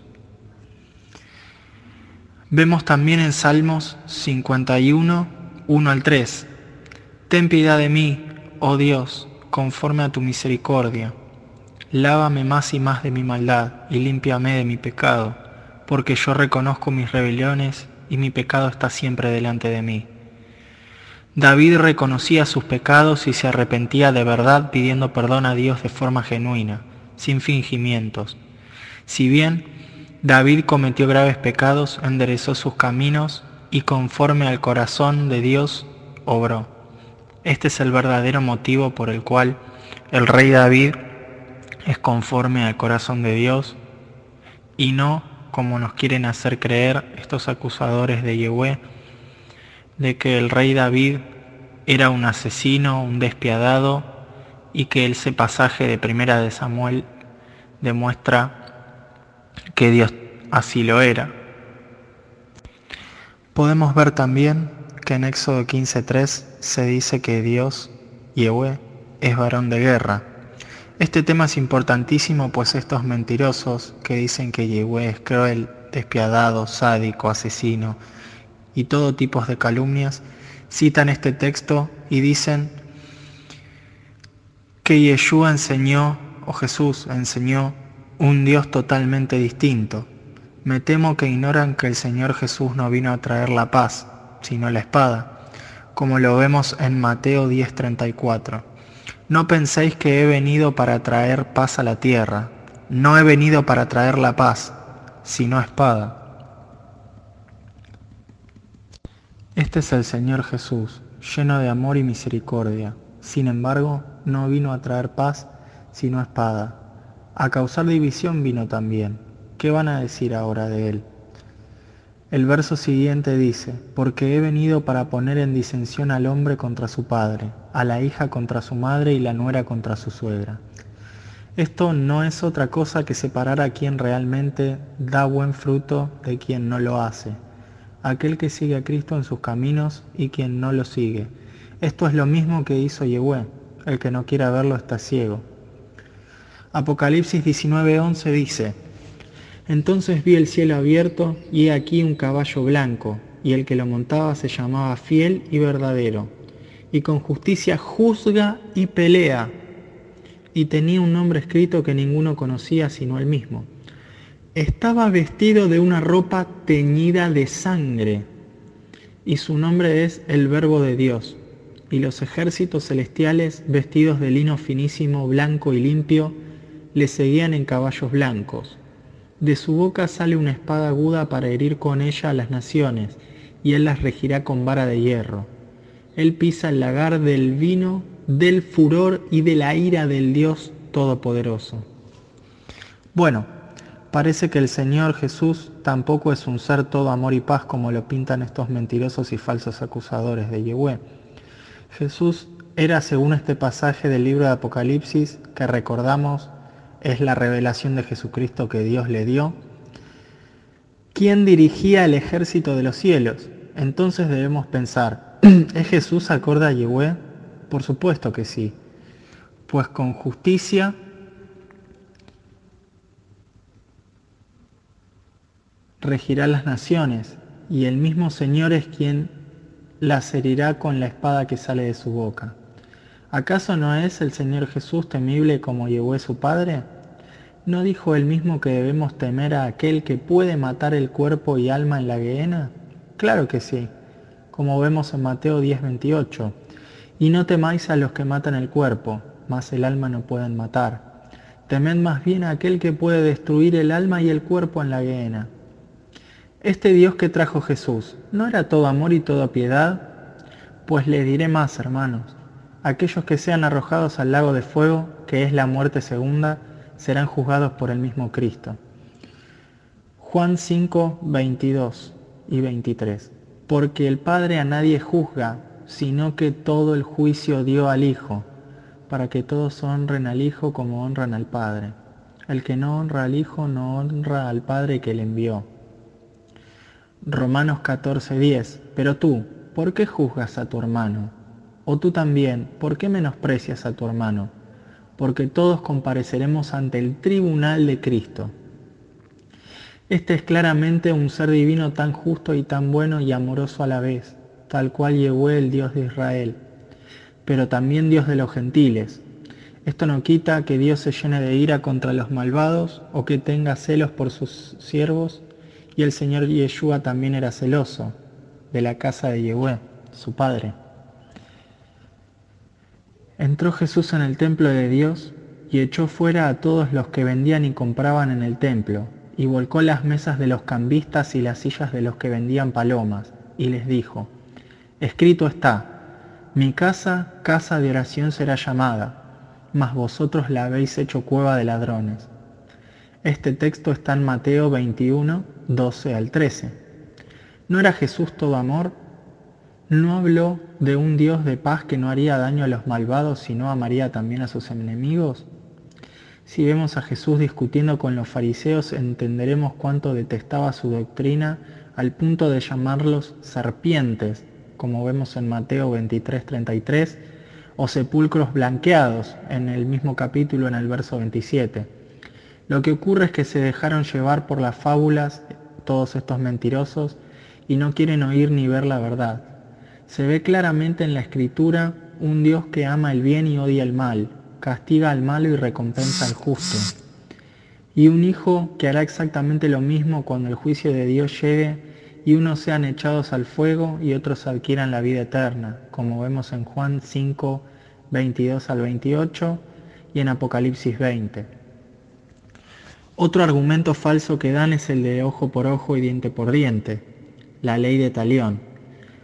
Vemos también en Salmos cincuenta y uno, uno al tres: ten piedad de mí, oh Dios, conforme a tu misericordia. Lávame más y más de mi maldad y límpiame de mi pecado, porque yo reconozco mis rebeliones y mi pecado está siempre delante de mí. David reconocía sus pecados y se arrepentía de verdad, pidiendo perdón a Dios de forma genuina, sin fingimientos. Si bien David cometió graves pecados, enderezó sus caminos y conforme al corazón de Dios obró. Este es el verdadero motivo por el cual el rey David es conforme al corazón de Dios y no como nos quieren hacer creer estos acusadores de Yehvé, de que el rey David era un asesino, un despiadado, y que ese pasaje de Primera de Samuel demuestra que Dios así lo era. Podemos ver también que en Éxodo quince tres se dice que Dios, Yehvé, es varón de guerra. Este tema es importantísimo, pues estos mentirosos que dicen que Yehvé es cruel, despiadado, sádico, asesino y todo tipo de calumnias, citan este texto y dicen que Yeshua enseñó, o Jesús enseñó, un Dios totalmente distinto. Me temo que ignoran que el Señor Jesús no vino a traer la paz, sino la espada, como lo vemos en Mateo diez treinta y cuatro. No penséis que he venido para traer paz a la tierra. No he venido para traer la paz, sino espada. Este es el Señor Jesús, lleno de amor y misericordia. Sin embargo, no vino a traer paz, sino espada. A causar división vino también. ¿Qué van a decir ahora de él? El verso siguiente dice, porque he venido para poner en disensión al hombre contra su padre, a la hija contra su madre y la nuera contra su suegra. Esto no es otra cosa que separar a quien realmente da buen fruto de quien no lo hace, aquel que sigue a Cristo en sus caminos y quien no lo sigue. Esto es lo mismo que hizo Yehue, el que no quiera verlo está ciego. Apocalipsis diecinueve once dice, entonces vi el cielo abierto y he aquí un caballo blanco, y el que lo montaba se llamaba Fiel y Verdadero, y con justicia juzga y pelea, y tenía un nombre escrito que ninguno conocía sino él mismo. Estaba vestido de una ropa teñida de sangre, y su nombre es el Verbo de Dios, y los ejércitos celestiales, vestidos de lino finísimo, blanco y limpio, le seguían en caballos blancos. De su boca sale una espada aguda para herir con ella a las naciones, y él las regirá con vara de hierro. Él pisa el lagar del vino, del furor y de la ira del Dios Todopoderoso. Bueno, parece que el Señor Jesús tampoco es un ser todo amor y paz como lo pintan estos mentirosos y falsos acusadores de Yehue. Jesús era, según este pasaje del libro de Apocalipsis, que recordamos es la revelación de Jesucristo que Dios le dio, quien dirigía el ejército de los cielos. Entonces debemos pensar, ¿es Jesús acorde a Yehue? Por supuesto que sí, pues con justicia regirá las naciones, y el mismo Señor es quien las herirá con la espada que sale de su boca. ¿Acaso no es el Señor Jesús temible como Yehue su Padre? ¿No dijo él mismo que debemos temer a aquel que puede matar el cuerpo y alma en la gehenna? Claro que sí, como vemos en Mateo diez veintiocho. Y no temáis a los que matan el cuerpo, mas el alma no pueden matar. Temed más bien a aquel que puede destruir el alma y el cuerpo en la gehenna. Este Dios que trajo Jesús, ¿no era todo amor y toda piedad? Pues les diré más, hermanos. Aquellos que sean arrojados al lago de fuego, que es la muerte segunda, serán juzgados por el mismo Cristo. Juan cinco, veintidós y veintitrés. Porque el Padre a nadie juzga, sino que todo el juicio dio al Hijo, para que todos honren al Hijo como honran al Padre. El que no honra al Hijo no honra al Padre que le envió. Romanos catorce, diez. Pero tú, ¿por qué juzgas a tu hermano? O tú también, ¿por qué menosprecias a tu hermano? Porque todos compareceremos ante el tribunal de Cristo. Este es claramente un ser divino tan justo y tan bueno y amoroso a la vez, tal cual Yehue, el Dios de Israel, pero también Dios de los gentiles. Esto no quita que Dios se llene de ira contra los malvados o que tenga celos por sus siervos, y el Señor Yeshua también era celoso de la casa de Yehue, su padre. Entró Jesús en el templo de Dios y echó fuera a todos los que vendían y compraban en el templo, y volcó las mesas de los cambistas y las sillas de los que vendían palomas, y les dijo, escrito está, mi casa, casa de oración será llamada, mas vosotros la habéis hecho cueva de ladrones. Este texto está en Mateo veintiuno, doce al trece. ¿No era Jesús todo amor? ¿No habló de un Dios de paz que no haría daño a los malvados, sino amaría también a sus enemigos? Si vemos a Jesús discutiendo con los fariseos, entenderemos cuánto detestaba su doctrina al punto de llamarlos serpientes, como vemos en Mateo veintitrés, treinta y tres, o sepulcros blanqueados, en el mismo capítulo en el verso veintisiete. Lo que ocurre es que se dejaron llevar por las fábulas todos estos mentirosos y no quieren oír ni ver la verdad. Se ve claramente en la Escritura un Dios que ama el bien y odia el mal, castiga al malo y recompensa al justo. Y un hijo que hará exactamente lo mismo cuando el juicio de Dios llegue y unos sean echados al fuego y otros adquieran la vida eterna, como vemos en Juan cinco, veintidós al veintiocho y en Apocalipsis veinte. Otro argumento falso que dan es el de ojo por ojo y diente por diente, la ley de Talión.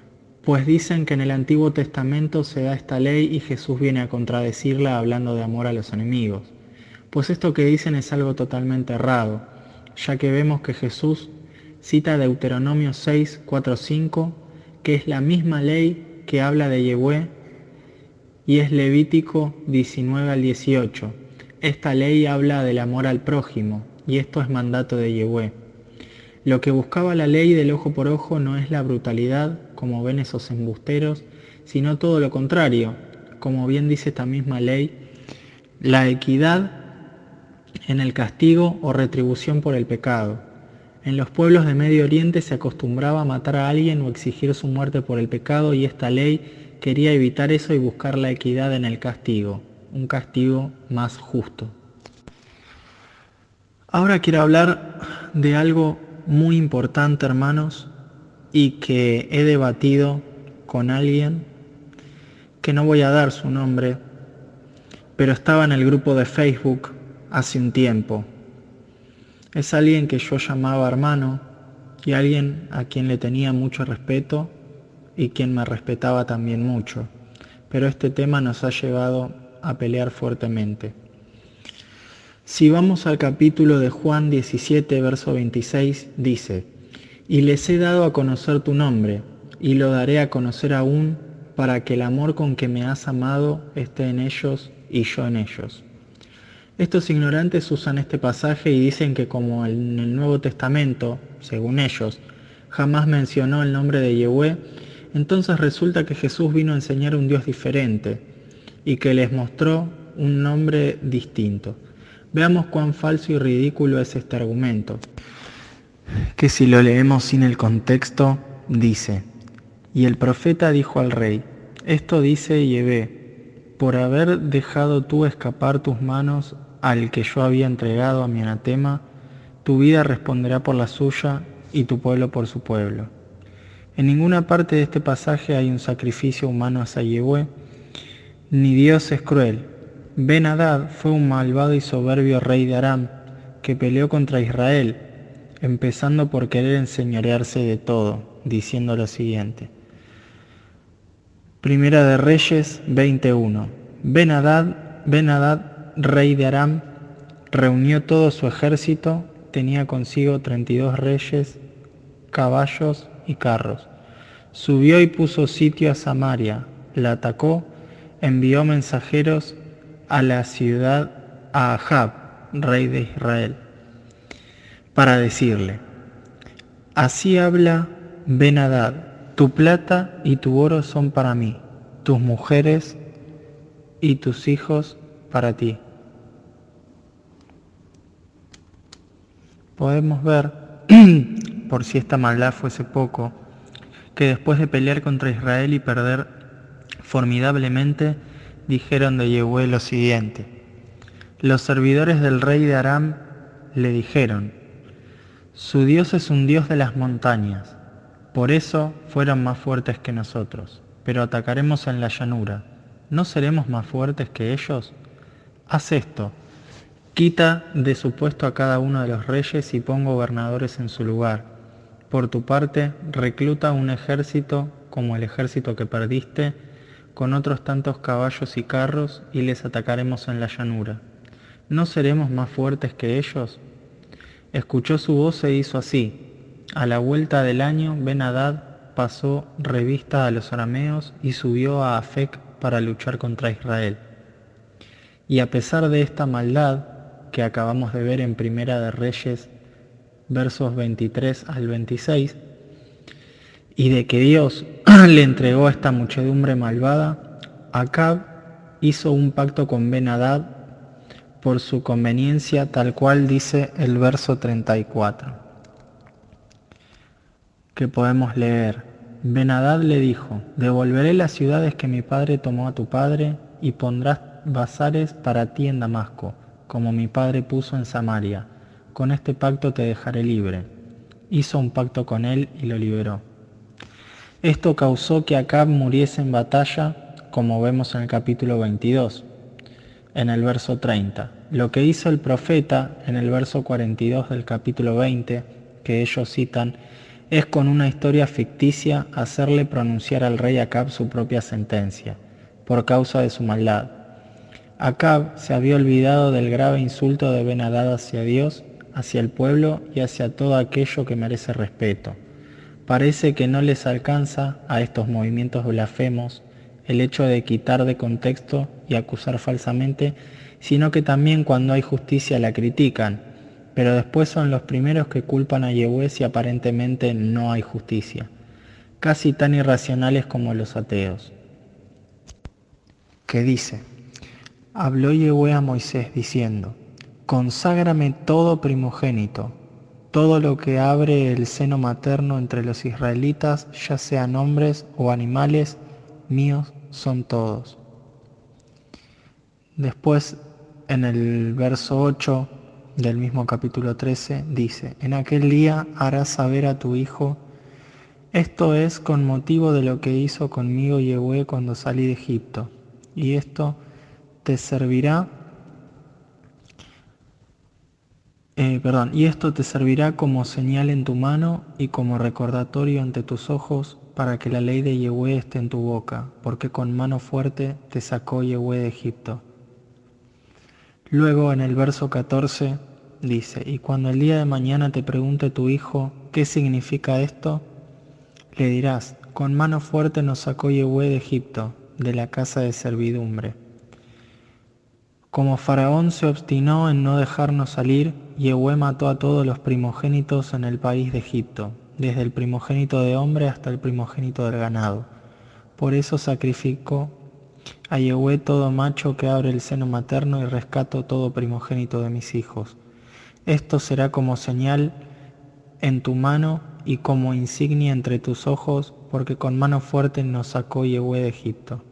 Pues dicen que en el Antiguo Testamento se da esta ley y Jesús viene a contradecirla hablando de amor a los enemigos. Pues esto que dicen es algo totalmente errado, ya que vemos que Jesús cita Deuteronomio seis, cuatro, cinco, que es la misma ley que habla de Yehue, y es Levítico diecinueve al dieciocho. Esta ley habla del amor al prójimo, y esto es mandato de Yehue. Lo que buscaba la ley del ojo por ojo no es la brutalidad, como ven esos embusteros, sino todo lo contrario, como bien dice esta misma ley, la equidad en el castigo o retribución por el pecado. En los pueblos de Medio Oriente se acostumbraba a matar a alguien o exigir su muerte por el pecado, y esta ley quería evitar eso y buscar la equidad en el castigo, un castigo más justo. Ahora quiero hablar de algo muy importante, hermanos, y que he debatido con alguien que no voy a dar su nombre, pero estaba en el grupo de Facebook hace un tiempo. Es alguien que yo llamaba hermano y alguien a quien le tenía mucho respeto y quien me respetaba también mucho, pero este tema nos ha llevado a pelear fuertemente. Si vamos al capítulo de Juan diecisiete, verso veintiséis, dice: «Y les he dado a conocer tu nombre, y lo daré a conocer aún, para que el amor con que me has amado esté en ellos y yo en ellos». Estos ignorantes usan este pasaje y dicen que como en el Nuevo Testamento, según ellos, jamás mencionó el nombre de Yehue, entonces resulta que Jesús vino a enseñar un Dios diferente y que les mostró un nombre distinto. Veamos cuán falso y ridículo es este argumento, que si lo leemos sin el contexto, dice: «Y el profeta dijo al rey, esto dice Yehvé, por haber dejado tú escapar tus manos al que yo había entregado a mi anatema, tu vida responderá por la suya y tu pueblo por su pueblo». En ninguna parte de este pasaje hay un sacrificio humano hacia Yehvé, ni Dios es cruel. Ben-Hadad fue un malvado y soberbio rey de Aram que peleó contra Israel, empezando por querer enseñorearse de todo, diciendo lo siguiente. Primera de Reyes veintiuno. Ben-Hadad, Ben-Hadad, rey de Aram, reunió todo su ejército, tenía consigo treinta y dos reyes, caballos y carros. Subió y puso sitio a Samaria, la atacó, envió mensajeros a la ciudad a Ahab, rey de Israel, para decirle: «Así habla Ben-Hadad, tu plata y tu oro son para mí, tus mujeres y tus hijos para ti». Podemos ver, por si esta maldad fuese poco, que después de pelear contra Israel y perder formidablemente, dijeron de Yehue lo siguiente. Los servidores del rey de Aram le dijeron: «Su Dios es un Dios de las montañas, por eso fueron más fuertes que nosotros, pero atacaremos en la llanura. ¿No seremos más fuertes que ellos? Haz esto, quita de su puesto a cada uno de los reyes y pon gobernadores en su lugar. Por tu parte, recluta un ejército como el ejército que perdiste, con otros tantos caballos y carros, y les atacaremos en la llanura. ¿No seremos más fuertes que ellos?». Escuchó su voz e hizo así. A la vuelta del año, Ben-Hadad pasó revista a los arameos y subió a Afec para luchar contra Israel. Y a pesar de esta maldad que acabamos de ver en Primera de Reyes, versos veintitrés al veintiséis, y de que Dios le entregó a esta muchedumbre malvada, Acab hizo un pacto con Ben-Hadad por su conveniencia, tal cual dice el verso treinta y cuatro, que podemos leer. Ben-Hadad le dijo: «Devolveré las ciudades que mi padre tomó a tu padre, y pondrás bazares para ti en Damasco, como mi padre puso en Samaria. Con este pacto te dejaré libre». Hizo un pacto con él y lo liberó. Esto causó que Acab muriese en batalla, como vemos en el capítulo veintidós, en el verso treinta. Lo que hizo el profeta en el verso cuarenta y dos del capítulo veinte, que ellos citan, es con una historia ficticia hacerle pronunciar al rey Acab su propia sentencia, por causa de su maldad. Acab se había olvidado del grave insulto de Ben-Hadad hacia Dios, hacia el pueblo y hacia todo aquello que merece respeto. Parece que no les alcanza a estos movimientos blasfemos el hecho de quitar de contexto y acusar falsamente, sino que también cuando hay justicia la critican, pero después son los primeros que culpan a Yehue si aparentemente no hay justicia, casi tan irracionales como los ateos. Que dice: habló Yehue a Moisés diciendo: conságrame todo primogénito, todo lo que abre el seno materno entre los israelitas, ya sean hombres o animales, míos son todos. Después, en el verso ocho del mismo capítulo trece, dice: en aquel día harás saber a tu hijo, esto es con motivo de lo que hizo conmigo Yehue cuando salí de Egipto, y esto te servirá Eh, perdón, y esto te servirá como señal en tu mano y como recordatorio ante tus ojos, para que la ley de Yehue esté en tu boca, porque con mano fuerte te sacó Yehue de Egipto. Luego en el verso catorce dice: y cuando el día de mañana te pregunte tu hijo qué significa esto, le dirás: con mano fuerte nos sacó Yehue de Egipto, de la casa de servidumbre. Como Faraón se obstinó en no dejarnos salir, Yehue mató a todos los primogénitos en el país de Egipto, desde el primogénito de hombre hasta el primogénito del ganado. Por eso sacrificó a Yehue todo macho que abre el seno materno y rescato todo primogénito de mis hijos. Esto será como señal en tu mano y como insignia entre tus ojos, porque con mano fuerte nos sacó Yehue de Egipto.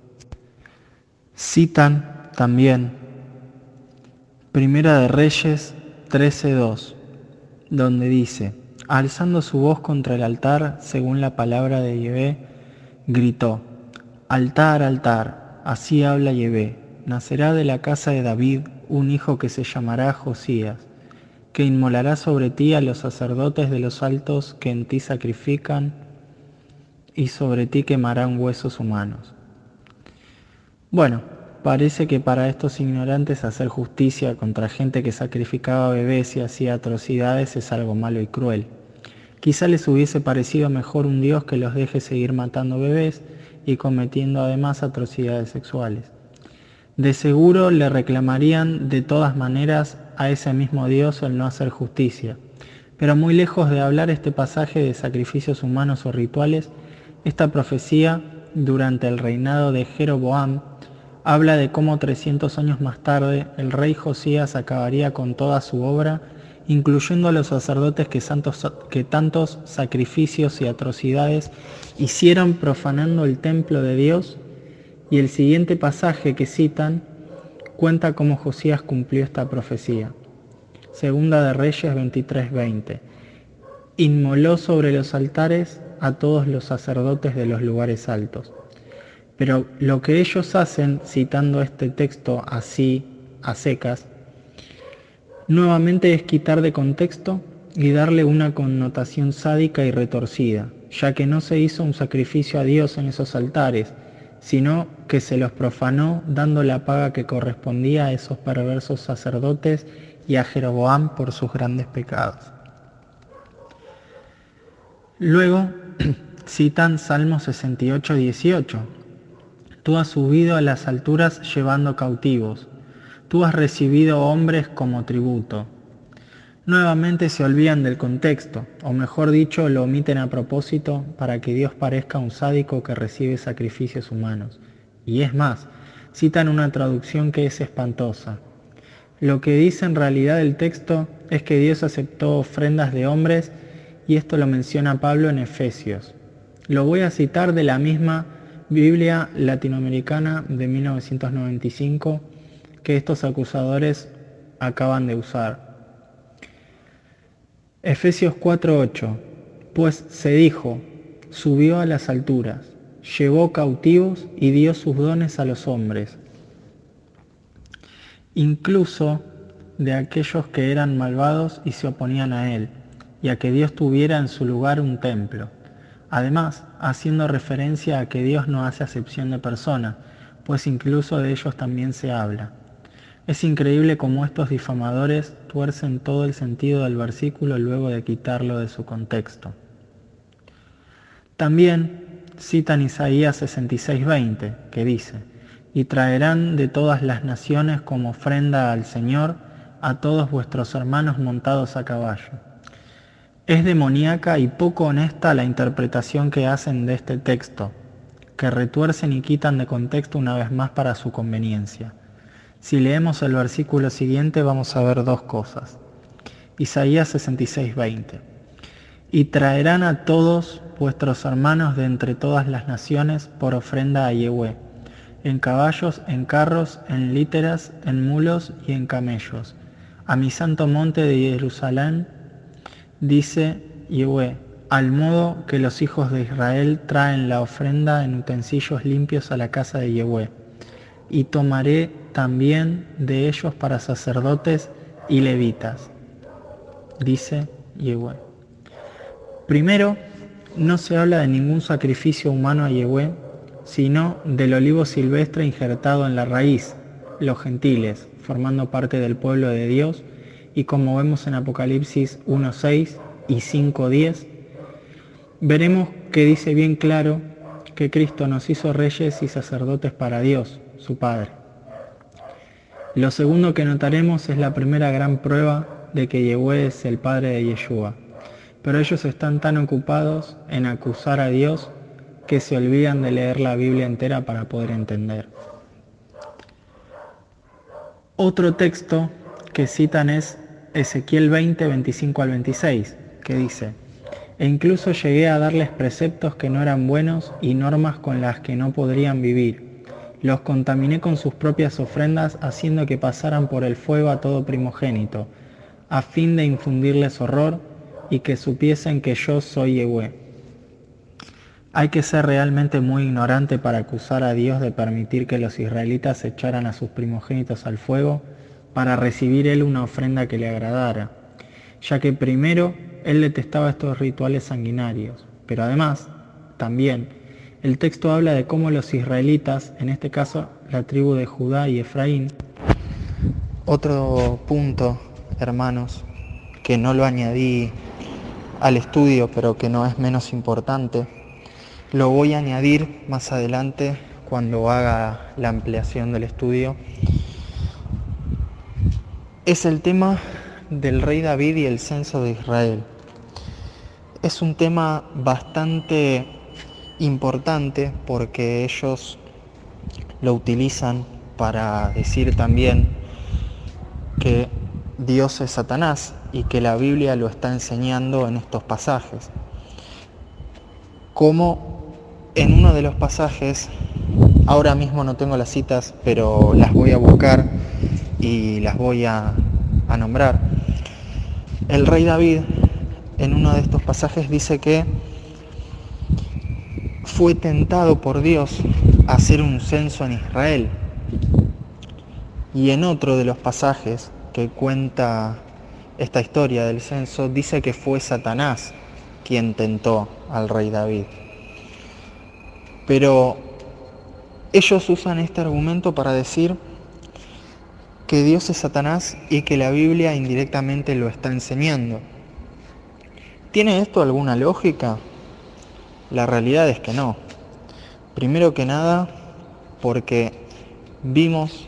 Citan también Primera de Reyes trece dos, donde dice: alzando su voz contra el altar, según la palabra de Yehvé, gritó: altar, altar, así habla Yehvé, nacerá de la casa de David un hijo que se llamará Josías, que inmolará sobre ti a los sacerdotes de los altos que en ti sacrifican, y sobre ti quemarán huesos humanos. Bueno, parece que para estos ignorantes hacer justicia contra gente que sacrificaba bebés y hacía atrocidades es algo malo y cruel. Quizá les hubiese parecido mejor un Dios que los deje seguir matando bebés y cometiendo además atrocidades sexuales. De seguro le reclamarían de todas maneras a ese mismo Dios el no hacer justicia. Pero muy lejos de hablar este pasaje de sacrificios humanos o rituales, esta profecía, durante el reinado de Jeroboam, habla de cómo trescientos años más tarde el rey Josías acabaría con toda su obra, incluyendo a los sacerdotes que, santos, que tantos sacrificios y atrocidades hicieron profanando el templo de Dios, y el siguiente pasaje que citan cuenta cómo Josías cumplió esta profecía. Segunda de Reyes veintitrés veinte. Inmoló sobre los altares a todos los sacerdotes de los lugares altos. Pero lo que ellos hacen, citando este texto así a secas, nuevamente es quitar de contexto y darle una connotación sádica y retorcida, ya que no se hizo un sacrificio a Dios en esos altares, sino que se los profanó dando la paga que correspondía a esos perversos sacerdotes y a Jeroboam por sus grandes pecados. Luego citan Salmo sesenta y ocho dieciocho. Tú has subido a las alturas llevando cautivos. Tú has recibido hombres como tributo. Nuevamente se olvidan del contexto, o mejor dicho, lo omiten a propósito para que Dios parezca un sádico que recibe sacrificios humanos. Y es más, citan una traducción que es espantosa. Lo que dice en realidad el texto es que Dios aceptó ofrendas de hombres, y esto lo menciona Pablo en Efesios. Lo voy a citar de la misma Biblia latinoamericana de mil novecientos noventa y cinco que estos acusadores acaban de usar. Efesios cuatro ocho. Pues se dijo, subió a las alturas, llevó cautivos y dio sus dones a los hombres, incluso de aquellos que eran malvados y se oponían a él, y a que Dios tuviera en su lugar un templo. Además, haciendo referencia a que Dios no hace acepción de persona, pues incluso de ellos también se habla. Es increíble cómo estos difamadores tuercen todo el sentido del versículo luego de quitarlo de su contexto. También citan Isaías sesenta y seis veinte, que dice: «Y traerán de todas las naciones como ofrenda al Señor a todos vuestros hermanos montados a caballo». Es demoníaca y poco honesta la interpretación que hacen de este texto, que retuercen y quitan de contexto una vez más para su conveniencia. Si leemos el versículo siguiente vamos a ver dos cosas. Isaías sesenta y seis veinte. «Y traerán a todos vuestros hermanos de entre todas las naciones por ofrenda a Yahweh, en caballos, en carros, en líteras, en mulos y en camellos, a mi santo monte de Jerusalén, dice Yahweh, al modo que los hijos de Israel traen la ofrenda en utensilios limpios a la casa de Yahweh, y tomaré también de ellos para sacerdotes y levitas, dice Yahweh». Primero, no se habla de ningún sacrificio humano a Yahweh, sino del olivo silvestre injertado en la raíz, los gentiles, formando parte del pueblo de Dios, y como vemos en Apocalipsis uno seis y cinco diez, veremos que dice bien claro que Cristo nos hizo reyes y sacerdotes para Dios, su Padre. Lo segundo que notaremos es la primera gran prueba de que Yahweh es el Padre de Yeshua, pero ellos están tan ocupados en acusar a Dios que se olvidan de leer la Biblia entera para poder entender. Otro texto que citan es Ezequiel veinte, veinticinco al veintiséis, que dice: «E incluso llegué a darles preceptos que no eran buenos y normas con las que no podrían vivir. Los contaminé con sus propias ofrendas, haciendo que pasaran por el fuego a todo primogénito, a fin de infundirles horror y que supiesen que yo soy Yahweh». Hay que ser realmente muy ignorante para acusar a Dios de permitir que los israelitas echaran a sus primogénitos al fuego para recibir él una ofrenda que le agradara, ya que primero él detestaba estos rituales sanguinarios, pero además, también, el texto habla de cómo los israelitas, en este caso la tribu de Judá y Efraín. Otro punto, hermanos, que no lo añadí al estudio, pero que no es menos importante, lo voy a añadir más adelante cuando haga la ampliación del estudio, es el tema del rey David y el censo de Israel. Es un tema bastante importante porque ellos lo utilizan para decir también que Dios es Satanás y que la Biblia lo está enseñando en estos pasajes. Como en uno de los pasajes, ahora mismo no tengo las citas, pero las voy a buscar y las voy a, a nombrar. El rey David, en uno de estos pasajes, dice que fue tentado por Dios a hacer un censo en Israel. Y en otro de los pasajes que cuenta esta historia del censo, dice que fue Satanás quien tentó al rey David. Pero ellos usan este argumento para decir que Dios es Satanás y que la Biblia indirectamente lo está enseñando. ¿Tiene esto alguna lógica? La realidad es que no. Primero que nada, porque vimos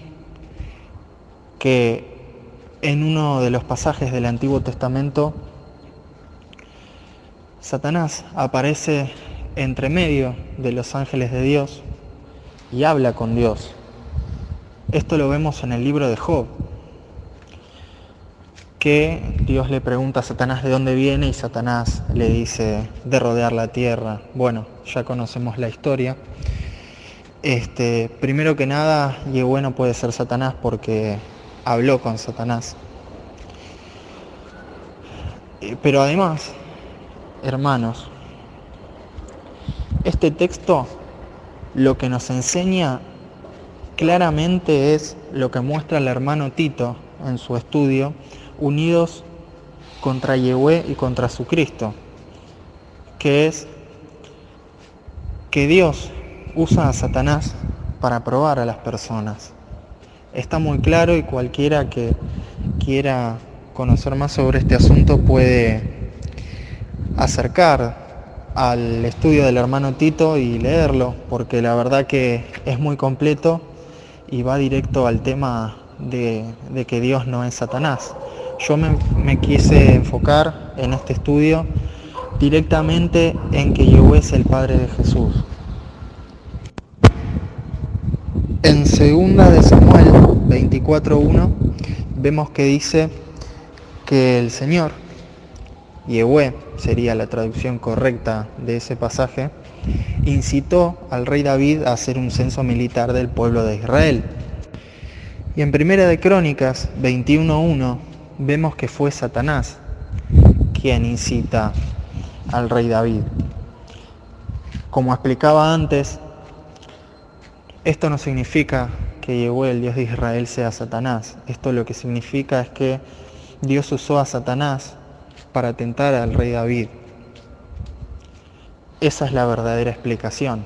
que en uno de los pasajes del Antiguo Testamento, Satanás aparece entre medio de los ángeles de Dios y habla con Dios. Esto lo vemos en el libro de Job, que Dios le pregunta a Satanás de dónde viene y Satanás le dice de rodear la tierra. Bueno, ya conocemos la historia. Este, primero que nada, Yahweh no puede ser Satanás porque habló con Satanás. Pero además, hermanos, este texto lo que nos enseña claramente es lo que muestra el hermano Tito en su estudio, Unidos contra Yahvé y contra su Cristo, que es que Dios usa a Satanás para probar a las personas. Está muy claro, y cualquiera que quiera conocer más sobre este asunto puede acercar al estudio del hermano Tito y leerlo, porque la verdad que es muy completo y va directo al tema de, de que Dios no es Satanás. Yo me, me quise enfocar en este estudio directamente en que Yahvé es el Padre de Jesús. En segunda de Samuel veinticuatro uno vemos que dice que el Señor, Yahvé sería la traducción correcta de ese pasaje, incitó al rey David a hacer un censo militar del pueblo de Israel. Y en Primera de Crónicas veintiuno uno vemos que fue Satanás quien incita al rey David. Como explicaba antes, esto no significa que Yahvé, el Dios de Israel, sea Satanás. Esto lo que significa es que Dios usó a Satanás para tentar al rey David. Esa es la verdadera explicación.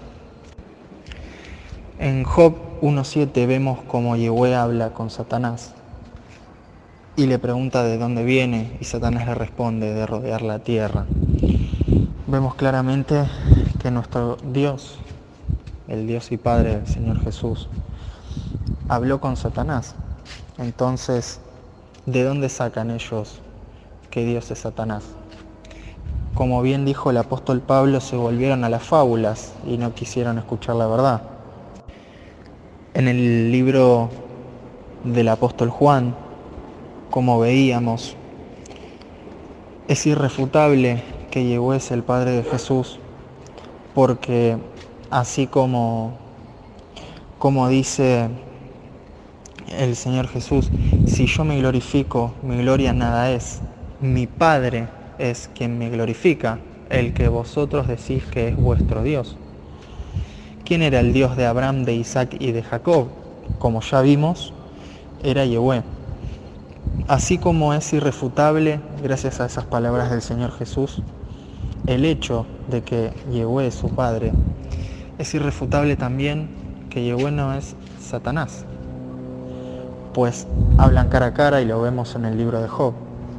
En Job uno siete vemos cómo Yahvé habla con Satanás y le pregunta de dónde viene, y Satanás le responde de rodear la tierra. Vemos claramente que nuestro Dios, el Dios y Padre del Señor Jesús, habló con Satanás. Entonces, ¿de dónde sacan ellos que Dios es Satanás? Como bien dijo el apóstol Pablo, se volvieron a las fábulas y no quisieron escuchar la verdad. En el libro del apóstol Juan, como veíamos, es irrefutable que Yahvé es el Padre de Jesús, porque así como, como dice el Señor Jesús, si yo me glorifico, mi gloria nada es, mi Padre es quien me glorifica, el que vosotros decís que es vuestro Dios. ¿Quién era el Dios de Abraham, de Isaac y de Jacob? Como ya vimos, era Yahvé. Así como es irrefutable, gracias a esas palabras del Señor Jesús, el hecho de que Yahvé es su Padre, es irrefutable también que Yahvé no es Satanás, pues hablan cara a cara y lo vemos en el libro de Job.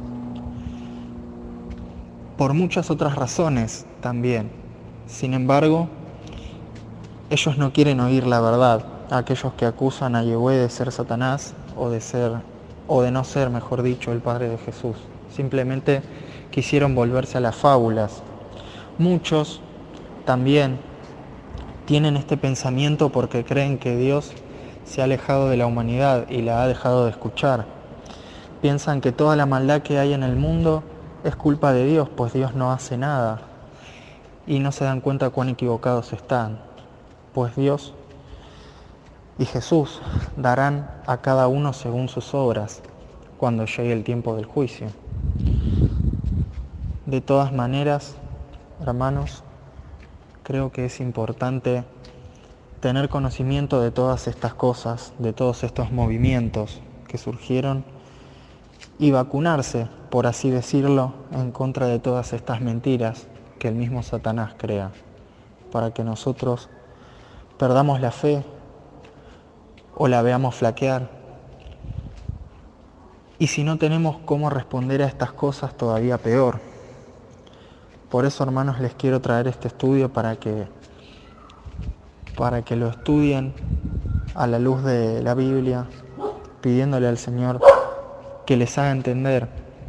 Por muchas otras razones también. Sin embargo, ellos no quieren oír la verdad. Aquellos que acusan a Yahvé de ser Satanás o de ser, o de no ser, mejor dicho, el Padre de Jesús. Simplemente quisieron volverse a las fábulas. Muchos también tienen este pensamiento porque creen que Dios se ha alejado de la humanidad y la ha dejado de escuchar. Piensan que toda la maldad que hay en el mundo es culpa de Dios, pues Dios no hace nada. Y no se dan cuenta cuán equivocados están, pues Dios y Jesús darán a cada uno según sus obras cuando llegue el tiempo del juicio. De todas maneras, hermanos, creo que es importante tener conocimiento de todas estas cosas, de todos estos movimientos que surgieron, y vacunarse, por así decirlo, en contra de todas estas mentiras que el mismo Satanás crea, para que nosotros perdamos la fe o la veamos flaquear. Y si no tenemos cómo responder a estas cosas, todavía peor. Por eso, hermanos, les quiero traer este estudio para que, para que lo estudien a la luz de la Biblia, pidiéndole al Señor que les haga entender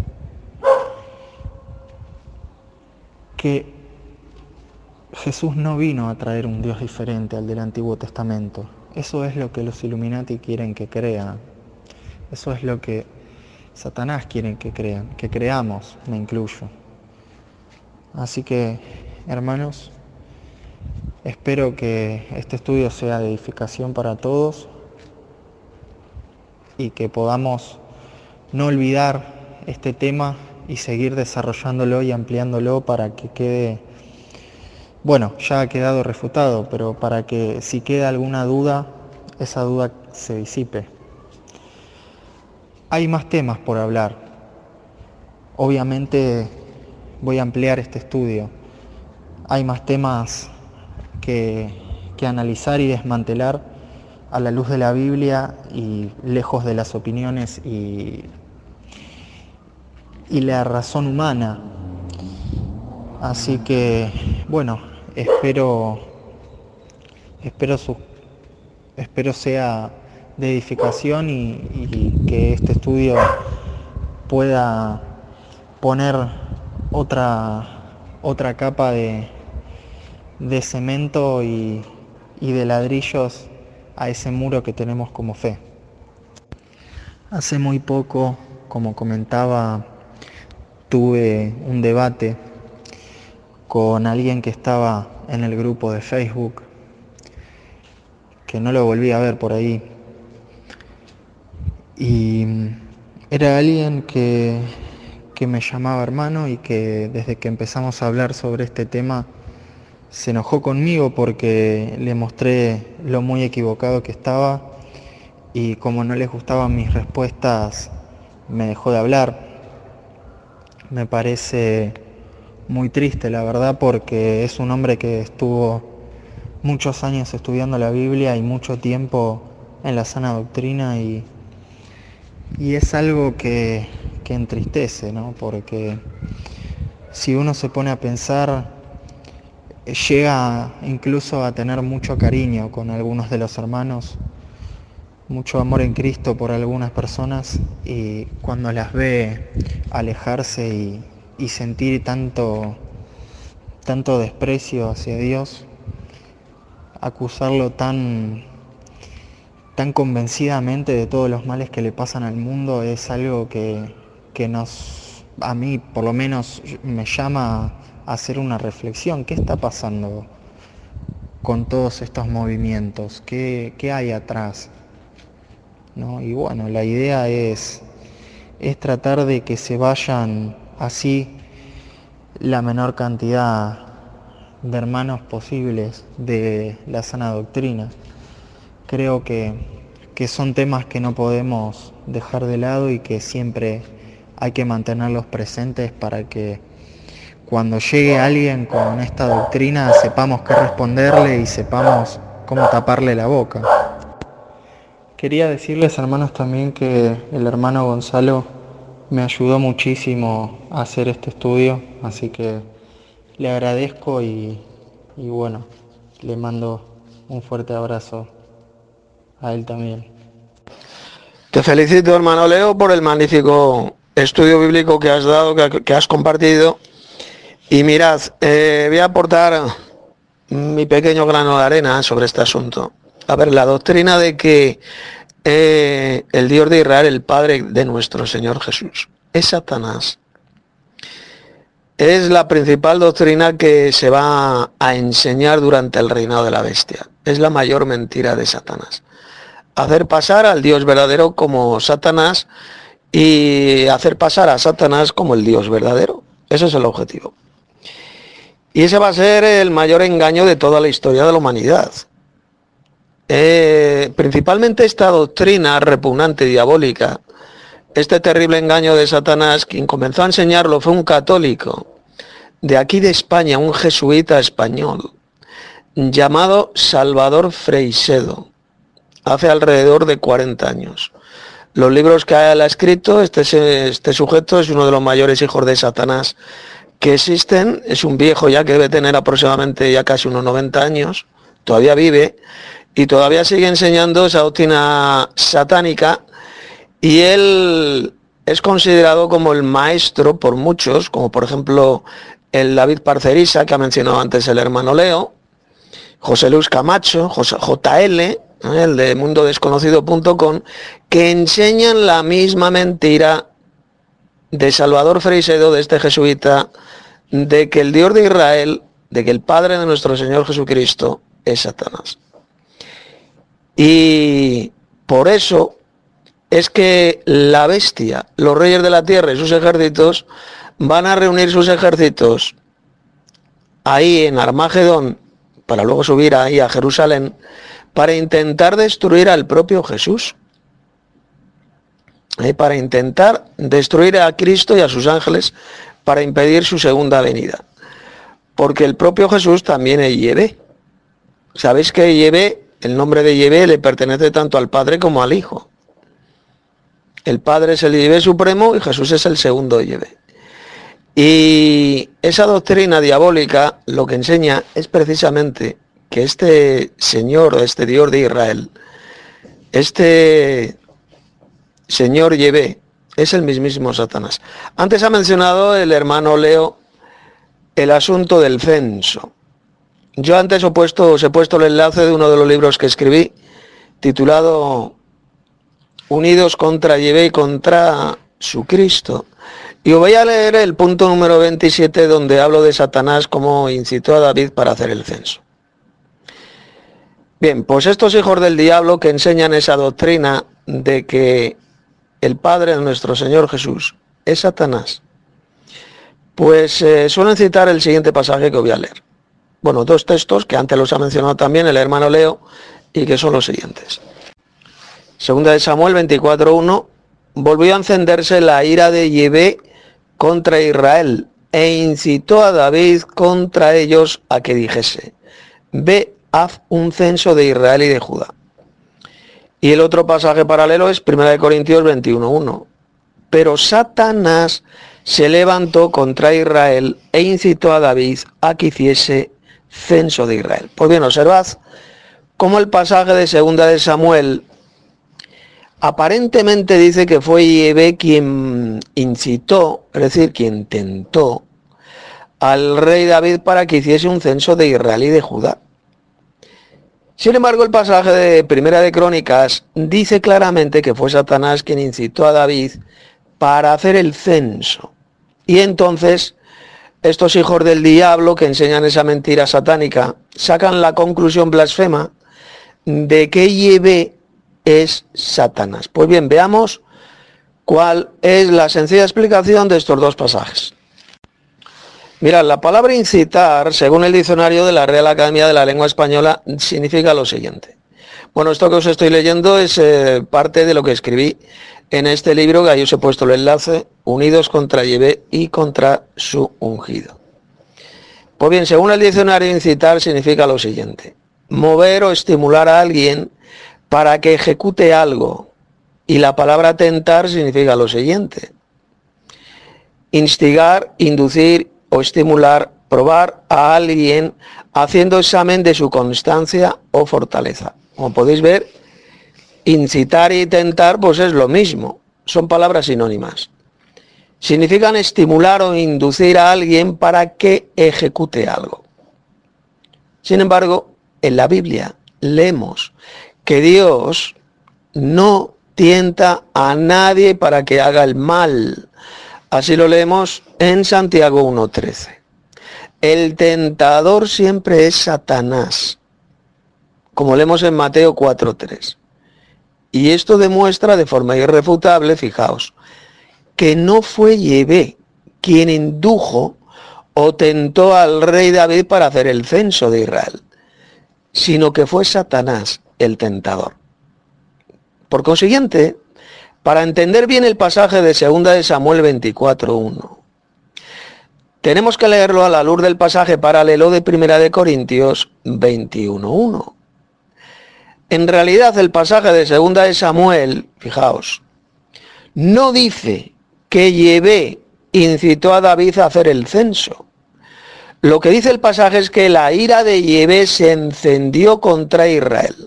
que Jesús no vino a traer un Dios diferente al del Antiguo Testamento. Eso es lo que los Illuminati quieren que crean. Eso es lo que Satanás quiere que crean, que creamos, me incluyo. Así que, hermanos, espero que este estudio sea de edificación para todos y que podamos no olvidar este tema y seguir desarrollándolo y ampliándolo para que quede, bueno, ya ha quedado refutado, pero para que si queda alguna duda, esa duda se disipe. Hay más temas por hablar. obviamente voy a ampliar este estudio. Hay más temas que, que analizar y desmantelar a la luz de la Biblia y lejos de las opiniones y, y la razón humana. Así que, bueno, espero, espero, su, espero sea de edificación y, y que este estudio pueda poner otra, otra capa de, de cemento y, y de ladrillos a ese muro que tenemos como fe. Hace muy poco, como comentaba, tuve un debate con alguien que estaba en el grupo de Facebook, que no lo volví a ver por ahí. Y era alguien que, que me llamaba hermano y que desde que empezamos a hablar sobre este tema se enojó conmigo porque le mostré lo muy equivocado que estaba y como no les gustaban mis respuestas me dejó de hablar. Me parece muy triste, la verdad, porque es un hombre que estuvo muchos años estudiando la Biblia y mucho tiempo en la sana doctrina y, y es algo que, que entristece, ¿no? Porque si uno se pone a pensar, llega incluso a tener mucho cariño con algunos de los hermanos, mucho amor en Cristo por algunas personas y cuando las ve alejarse y y sentir tanto, tanto desprecio hacia Dios, acusarlo tan, tan convencidamente de todos los males que le pasan al mundo es algo que, que nos, a mí por lo menos me llama a hacer una reflexión. ¿Qué está pasando con todos estos movimientos? ¿Qué, qué hay atrás? ¿No? Y bueno, la idea es, es tratar de que se vayan así la menor cantidad de hermanos posibles de la sana doctrina. Creo que, que son temas que no podemos dejar de lado y que siempre hay que mantenerlos presentes para que cuando llegue alguien con esta doctrina sepamos qué responderle y sepamos cómo taparle la boca. Quería decirles, hermanos, también que el hermano Gonzalo me ayudó muchísimo a hacer este estudio, así que le agradezco y, y bueno, le mando un fuerte abrazo a él también.
Te felicito, hermano Leo, por el magnífico estudio bíblico que has dado, que, que has compartido. Y mirad, eh, voy a aportar mi pequeño grano de arena sobre este asunto. A ver, la doctrina de que Eh, el Dios de Israel, el Padre de nuestro Señor Jesús, es Satanás. Es la principal doctrina que se va a enseñar durante el reinado de la bestia. Es la mayor mentira de Satanás. Hacer pasar al Dios verdadero como Satanás y hacer pasar a Satanás como el Dios verdadero. Ese es el objetivo. Y ese va a ser el mayor engaño de toda la historia de la humanidad. Eh, principalmente esta doctrina repugnante, diabólica, este terrible engaño de Satanás, quien comenzó a enseñarlo fue un católico de aquí de España, un jesuita español, llamado Salvador Freixedo, hace alrededor de cuarenta años. Los libros que él ha escrito, este, este sujeto es uno de los mayores hijos de Satanás que existen, es un viejo ya que debe tener aproximadamente ya casi unos noventa años, todavía vive, y todavía sigue enseñando esa doctrina satánica y él es considerado como el maestro por muchos, como por ejemplo el David Parcerisa, que ha mencionado antes el hermano Leo, José Luis Camacho, J L, el de mundo desconocido punto com, que enseñan la misma mentira de Salvador Freixedo, de este jesuita, de que el Dios de Israel, de que el Padre de nuestro Señor Jesucristo es Satanás. Y por eso es que la bestia, los reyes de la tierra y sus ejércitos van a reunir sus ejércitos ahí en Armagedón, para luego subir ahí a Jerusalén, para intentar destruir al propio Jesús. ¿eh? para intentar destruir a Cristo y a sus ángeles para impedir su segunda venida. Porque el propio Jesús también es Yahvé. Sabéis que Yahvé, el nombre de Yahvé le pertenece tanto al Padre como al Hijo. El Padre es el Yahvé supremo y Jesús es el segundo Yahvé. Y esa doctrina diabólica lo que enseña es precisamente que este Señor, este Dios de Israel, este Señor Yahvé, es el mismísimo Satanás. Antes ha mencionado el hermano Leo el asunto del censo. Yo antes he puesto, os he puesto el enlace de uno de los libros que escribí, titulado Unidos contra Yahvé y contra su Cristo. Y os voy a leer el punto número veintisiete, donde hablo de Satanás como incitó a David para hacer el censo. Bien, pues estos hijos del diablo que enseñan esa doctrina de que el Padre de nuestro Señor Jesús es Satanás, pues eh, suelen citar el siguiente pasaje que os voy a leer. Bueno, dos textos que antes los ha mencionado también el hermano Leo y que son los siguientes. Segunda de Samuel veinticuatro uno, volvió a encenderse la ira de Yahvé contra Israel e incitó a David contra ellos a que dijese: ve, haz un censo de Israel y de Judá. Y el otro pasaje paralelo es primera de Corintios veintiuno uno. Pero Satanás se levantó contra Israel e incitó a David a que hiciese censo de Israel. Pues bien, observad cómo el pasaje de segunda de Samuel aparentemente dice que fue Yahvé quien incitó, es decir, quien tentó al rey David para que hiciese un censo de Israel y de Judá. Sin embargo, el pasaje de Primera de Crónicas dice claramente que fue Satanás quien incitó a David para hacer el censo. Y entonces, estos hijos del diablo que enseñan esa mentira satánica sacan la conclusión blasfema de que Yahvé es Satanás. Pues bien, veamos cuál es la sencilla explicación de estos dos pasajes. Mirad, la palabra incitar, según el diccionario de la Real Academia de la Lengua Española, significa lo siguiente. Bueno, esto que os estoy leyendo es eh, parte de lo que escribí en este libro, que ahí os he puesto el enlace, Unidos contra Yahvé y contra su ungido. Pues bien, según el diccionario, incitar significa lo siguiente: mover o estimular a alguien para que ejecute algo. Y la palabra tentar significa lo siguiente: instigar, inducir o estimular, probar a alguien haciendo examen de su constancia o fortaleza. Como podéis ver, incitar y tentar pues es lo mismo, son palabras sinónimas. Significan estimular o inducir a alguien para que ejecute algo. Sin embargo, en la Biblia leemos que Dios no tienta a nadie para que haga el mal. Así lo leemos en Santiago uno trece. El tentador siempre es Satanás, como leemos en Mateo cuatro tres. Y esto demuestra de forma irrefutable, fijaos, que no fue Yahvé quien indujo o tentó al rey David para hacer el censo de Israel, sino que fue Satanás el tentador. Por consiguiente, para entender bien el pasaje de segunda de Samuel veinticuatro uno, tenemos que leerlo a la luz del pasaje paralelo de primera de Corintios veintiuno uno. En realidad, el pasaje de segunda de Samuel, fijaos, no dice que Yahvé incitó a David a hacer el censo. Lo que dice el pasaje es que la ira de Yahvé se encendió contra Israel.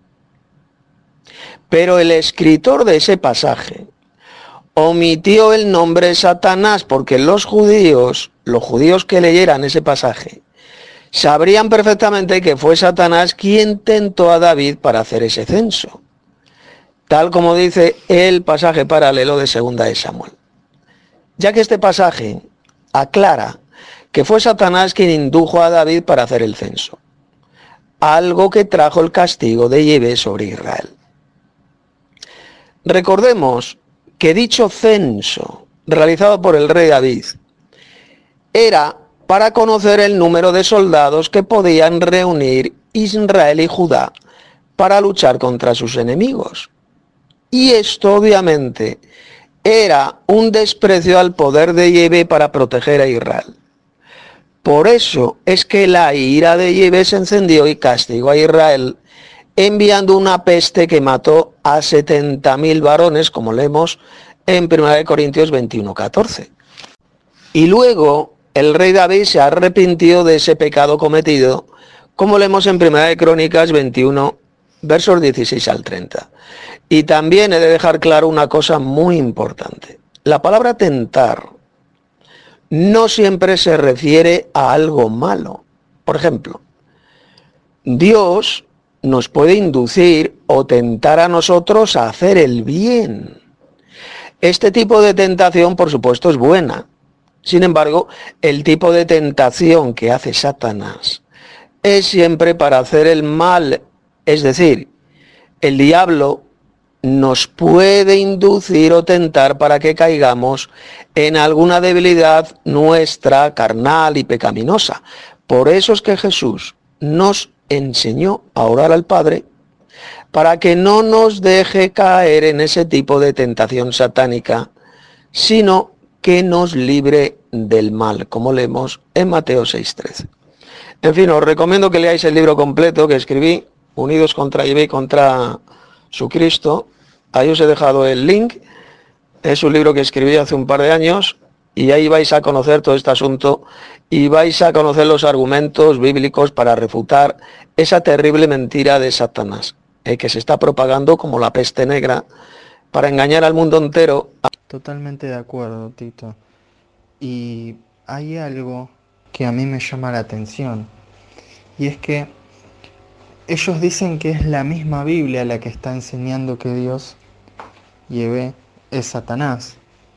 Pero el escritor de ese pasaje omitió el nombre Satanás, porque los judíos, los judíos que leyeran ese pasaje, sabrían perfectamente que fue Satanás quien tentó a David para hacer ese censo, tal como dice el pasaje paralelo de segunda de Samuel. Ya que este pasaje aclara que fue Satanás quien indujo a David para hacer el censo, algo que trajo el castigo de Yahvé sobre Israel. Recordemos que dicho censo, realizado por el rey David, era para conocer el número de soldados que podían reunir Israel y Judá para luchar contra sus enemigos. Y esto obviamente era un desprecio al poder de Yahvé para proteger a Israel. Por eso es que la ira de Yahvé se encendió y castigó a Israel, enviando una peste que mató a setenta mil varones, como leemos en primera Corintios veintiuno, catorce. Y luego el rey David se arrepintió de ese pecado cometido, como leemos en primera Crónicas veintiuno, versos dieciséis al treinta. Y también he de dejar claro una cosa muy importante. La palabra tentar no siempre se refiere a algo malo. Por ejemplo, Dios nos puede inducir o tentar a nosotros a hacer el bien. Este tipo de tentación, por supuesto, es buena. Sin embargo, el tipo de tentación que hace Satanás es siempre para hacer el mal. Es decir, el diablo nos puede inducir o tentar para que caigamos en alguna debilidad nuestra, carnal y pecaminosa. Por eso es que Jesús nos enseñó a orar al Padre para que no nos deje caer en ese tipo de tentación satánica, sino que nos libre del mal, como leemos en Mateo seis trece. En fin, os recomiendo que leáis el libro completo que escribí, Unidos contra Yahvé y contra su Cristo. Ahí os he dejado el link. Es un libro que escribí hace un par de años y ahí vais a conocer todo este asunto y vais a conocer los argumentos bíblicos para refutar esa terrible mentira de Satanás, eh, que se está propagando como la peste negra para engañar al mundo entero.
Totalmente de acuerdo, Tito. Y hay algo que a mí me llama la atención, y es que ellos dicen que es la misma Biblia la que está enseñando que Dios, Yahvé, es Satanás.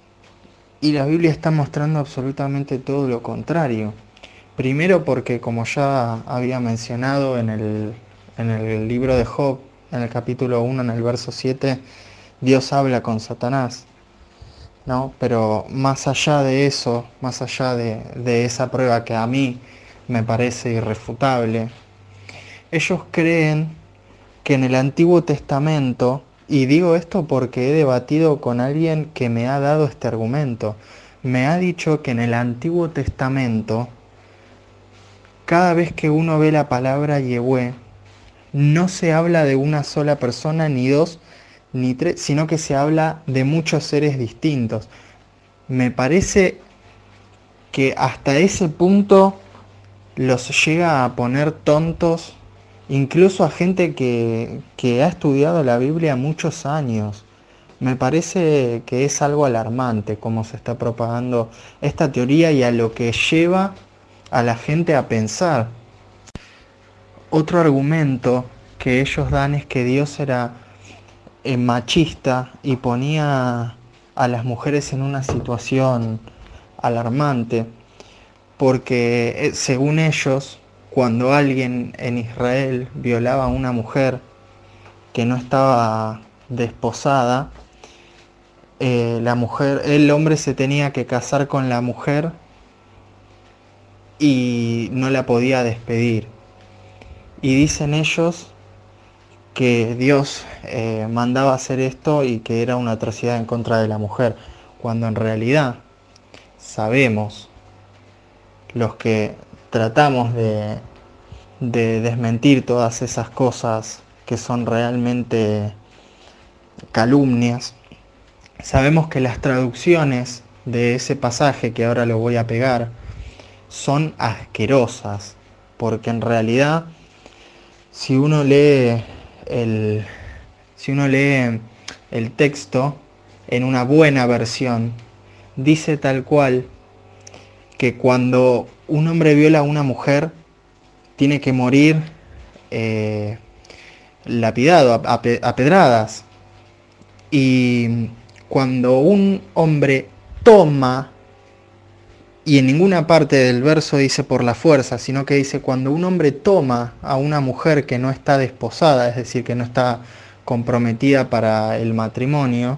Y la Biblia está mostrando absolutamente todo lo contrario. Primero porque, como ya había mencionado en el, en el libro de Job, en el capítulo uno, en el verso siete, Dios habla con Satanás, ¿no? Pero más allá de eso, más allá de, de esa prueba que a mí me parece irrefutable, ellos creen que en el Antiguo Testamento, y digo esto porque he debatido con alguien que me ha dado este argumento, me ha dicho que en el Antiguo Testamento, cada vez que uno ve la palabra Yahvé, no se habla de una sola persona, ni dos, ni tres, sino que se habla de muchos seres distintos. Me parece que hasta ese punto los llega a poner tontos, incluso a gente que, que ha estudiado la Biblia muchos años. Me parece que es algo alarmante cómo se está propagando esta teoría y a lo que lleva a la gente a pensar. Otro argumento que ellos dan es que Dios era eh, machista y ponía a las mujeres en una situación alarmante, porque eh, según ellos, cuando alguien en Israel violaba a una mujer que no estaba desposada, eh, la mujer, el hombre se tenía que casar con la mujer y no la podía despedir. Y dicen ellos que Dios eh, mandaba hacer esto y que era una atrocidad en contra de la mujer, cuando en realidad sabemos, los que tratamos de, de desmentir todas esas cosas que son realmente calumnias, sabemos que las traducciones de ese pasaje, que ahora lo voy a pegar, son asquerosas, porque en realidad si uno lee el, si uno lee el texto en una buena versión, dice tal cual que cuando un hombre viola a una mujer tiene que morir eh, lapidado, a, a, a pedradas. Y cuando un hombre toma, y en ninguna parte del verso dice por la fuerza, sino que dice cuando un hombre toma a una mujer que no está desposada, es decir, que no está comprometida para el matrimonio,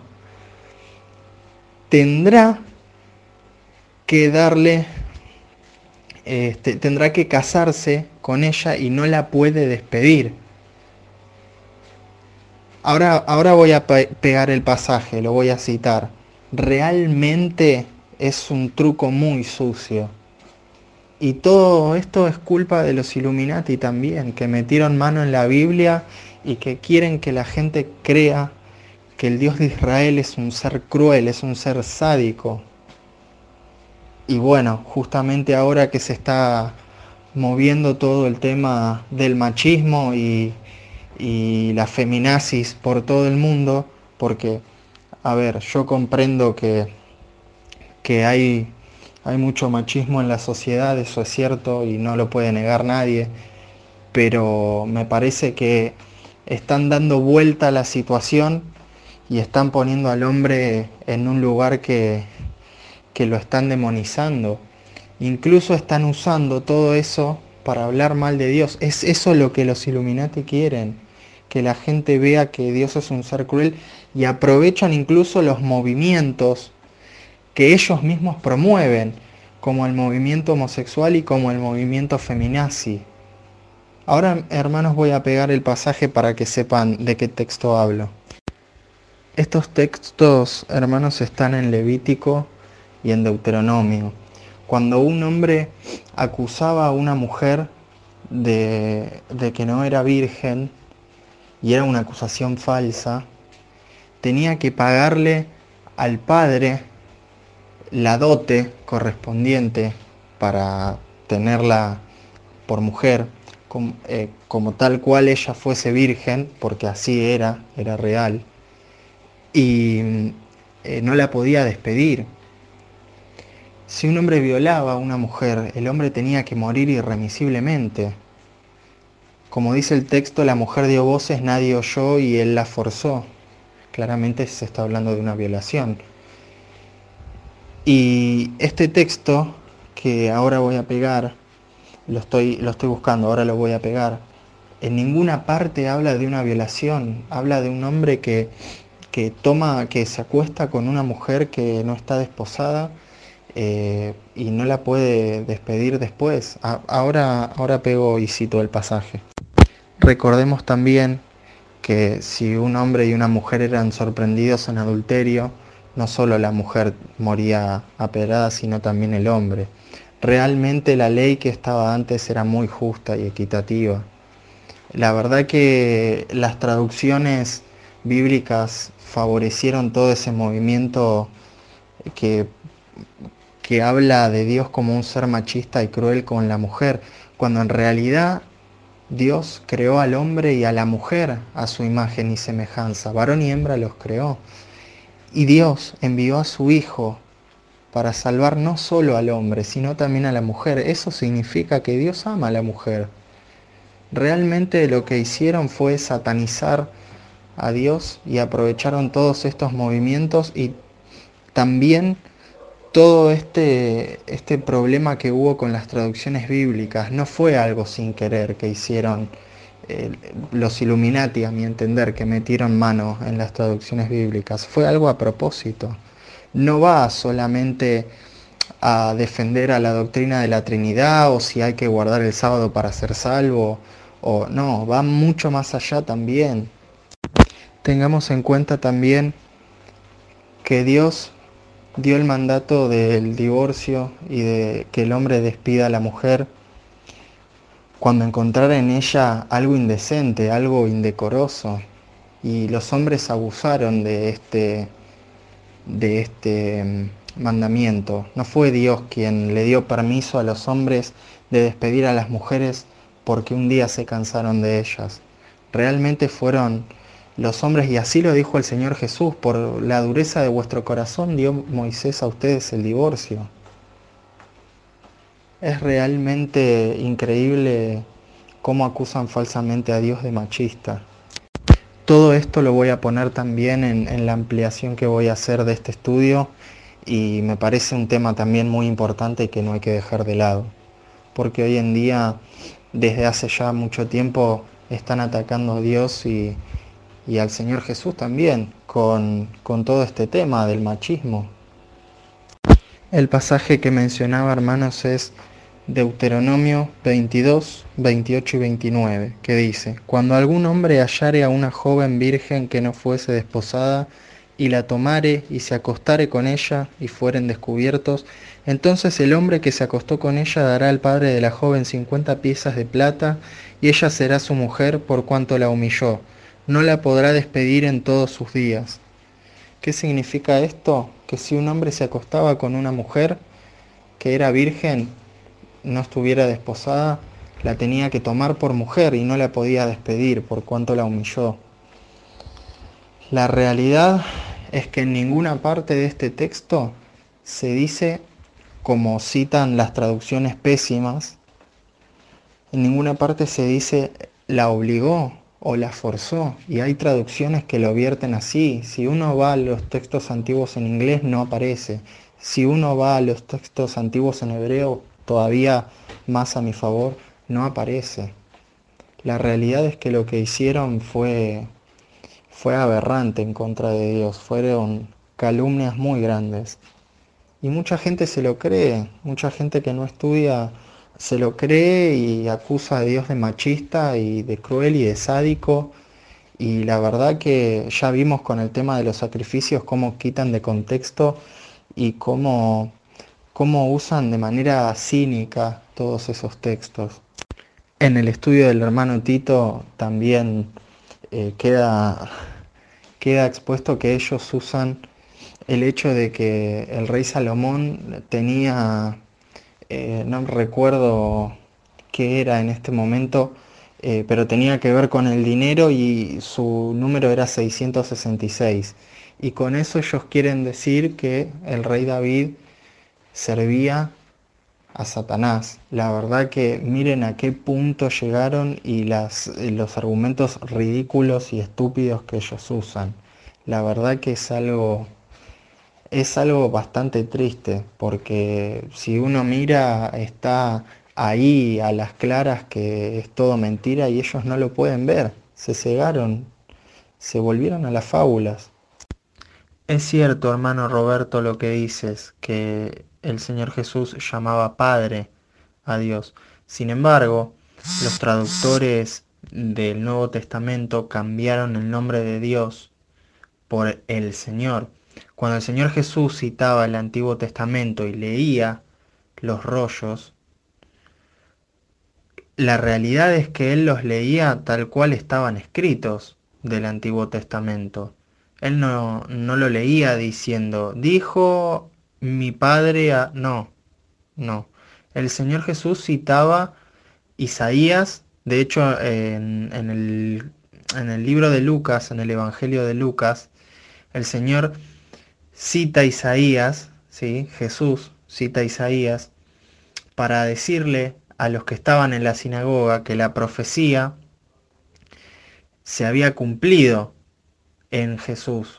tendrá que darle, este, tendrá que casarse con ella y no la puede despedir. Ahora, ahora voy a pe- pegar el pasaje, lo voy a citar. Realmente es un truco muy sucio. Y todo esto es culpa de los Illuminati también, que metieron mano en la Biblia y que quieren que la gente crea que el Dios de Israel es un ser cruel, es un ser sádico. Y bueno, justamente ahora que se está moviendo todo el tema del machismo y, y la feminazis por todo el mundo, porque, a ver, yo comprendo que, que hay, hay mucho machismo en la sociedad, eso es cierto y no lo puede negar nadie, pero me parece que están dando vuelta a la situación y están poniendo al hombre en un lugar que, que lo están demonizando. Incluso están usando todo eso para hablar mal de Dios. Es eso lo que los Illuminati quieren, que la gente vea que Dios es un ser cruel y aprovechan incluso los movimientos que ellos mismos promueven, como el movimiento homosexual y como el movimiento feminazi. Ahora, hermanos, voy a pegar el pasaje para que sepan de qué texto hablo. Estos textos, hermanos, están en Levítico y en Deuteronomio. Cuando un hombre acusaba a una mujer de, de que no era virgen, y era una acusación falsa, tenía que pagarle al padre la dote correspondiente para tenerla por mujer, como, eh, como tal cual ella fuese virgen, porque así era, era real, y eh, no la podía despedir. Si un hombre violaba a una mujer, el hombre tenía que morir irremisiblemente. Como dice el texto, la mujer dio voces, nadie oyó y él la forzó. Claramente se está hablando de una violación. Y este texto, que ahora voy a pegar, lo estoy, lo estoy buscando, ahora lo voy a pegar, en ninguna parte habla de una violación, habla de un hombre que, que toma, que se acuesta con una mujer que no está desposada, Eh, y no la puede despedir después. A- ahora, ahora pego y cito el pasaje. Recordemos también que si un hombre y una mujer eran sorprendidos en adulterio, no solo la mujer moría apedrada, sino también el hombre. Realmente la ley que estaba antes era muy justa y equitativa. La verdad que las traducciones bíblicas favorecieron todo ese movimiento que que habla de Dios como un ser machista y cruel con la mujer, cuando en realidad Dios creó al hombre y a la mujer a su imagen y semejanza, varón y hembra los creó. Y Dios envió a su Hijo para salvar no solo al hombre, sino también a la mujer. Eso significa que Dios ama a la mujer. Realmente lo que hicieron fue satanizar a Dios y aprovecharon todos estos movimientos y también todo este, este problema que hubo con las traducciones bíblicas. No fue algo sin querer que hicieron eh, los Illuminati, a mi entender, que metieron mano en las traducciones bíblicas. Fue algo a propósito. No va solamente a defender a la doctrina de la Trinidad o si hay que guardar el sábado para ser salvo, o no, va mucho más allá también. Tengamos en cuenta también que Dios dio el mandato del divorcio y de que el hombre despida a la mujer cuando encontrara en ella algo indecente, algo indecoroso. Y los hombres abusaron de este, de este mandamiento. No fue Dios quien le dio permiso a los hombres de despedir a las mujeres porque un día se cansaron de ellas. Realmente fueron los hombres, y así lo dijo el Señor Jesús: por la dureza de vuestro corazón dio Moisés a ustedes el divorcio. Es realmente increíble cómo acusan falsamente a Dios de machista. Todo esto lo voy a poner también en, en la ampliación que voy a hacer de este estudio, y me parece un tema también muy importante que no hay que dejar de lado, porque hoy en día, desde hace ya mucho tiempo, están atacando a Dios y y al Señor Jesús también, con, con todo este tema del machismo. El pasaje que mencionaba, hermanos, es Deuteronomio veintidós, veintiocho y veintinueve, que dice: Cuando algún hombre hallare a una joven virgen que no fuese desposada, y la tomare y se acostare con ella, y fueren descubiertos, entonces el hombre que se acostó con ella dará al padre de la joven cincuenta piezas de plata, y ella será su mujer por cuanto la humilló. No la podrá despedir en todos sus días. ¿Qué significa esto? Que si un hombre se acostaba con una mujer que era virgen, no estuviera desposada, la tenía que tomar por mujer y no la podía despedir por cuanto la humilló. La realidad es que en ninguna parte de este texto se dice, como citan las traducciones pésimas, en ninguna parte se dice la obligó o la forzó, y hay traducciones que lo vierten así. Si uno va a los textos antiguos en inglés no aparece. Si uno va a los textos antiguos en hebreo, todavía más a mi favor, no aparece. La realidad es que lo que hicieron fue, fue aberrante en contra de Dios, fueron calumnias muy grandes. Y mucha gente se lo cree, mucha gente que no estudia se lo cree y acusa a Dios de machista y de cruel y de sádico. Y la verdad que ya vimos con el tema de los sacrificios cómo quitan de contexto y cómo, cómo usan de manera cínica todos esos textos. En el estudio del hermano Tito también eh, queda, queda expuesto que ellos usan el hecho de que el rey Salomón tenía, eh, no recuerdo qué era en este momento, eh, pero tenía que ver con el dinero y su número era seiscientos sesenta y seis. Y con eso ellos quieren decir que el rey David servía a Satanás. La verdad que miren a qué punto llegaron y las, los argumentos ridículos y estúpidos que ellos usan. La verdad que es algo... Es algo bastante triste, porque si uno mira, está ahí a las claras que es todo mentira y ellos no lo pueden ver. Se cegaron, se volvieron a las fábulas. Es cierto, hermano Roberto, lo que dices, que el Señor Jesús llamaba Padre a Dios. Sin embargo, los traductores del Nuevo Testamento cambiaron el nombre de Dios por el Señor. Cuando el Señor Jesús citaba el Antiguo Testamento y leía los rollos, la realidad es que Él los leía tal cual estaban escritos del Antiguo Testamento. Él no, no lo leía diciendo, dijo mi padre a... No, no. El Señor Jesús citaba Isaías, de hecho en, en, el, en el libro de Lucas, en el Evangelio de Lucas, el Señor cita a Isaías, ¿sí? Jesús cita a Isaías para decirle a los que estaban en la sinagoga que la profecía se había cumplido en Jesús.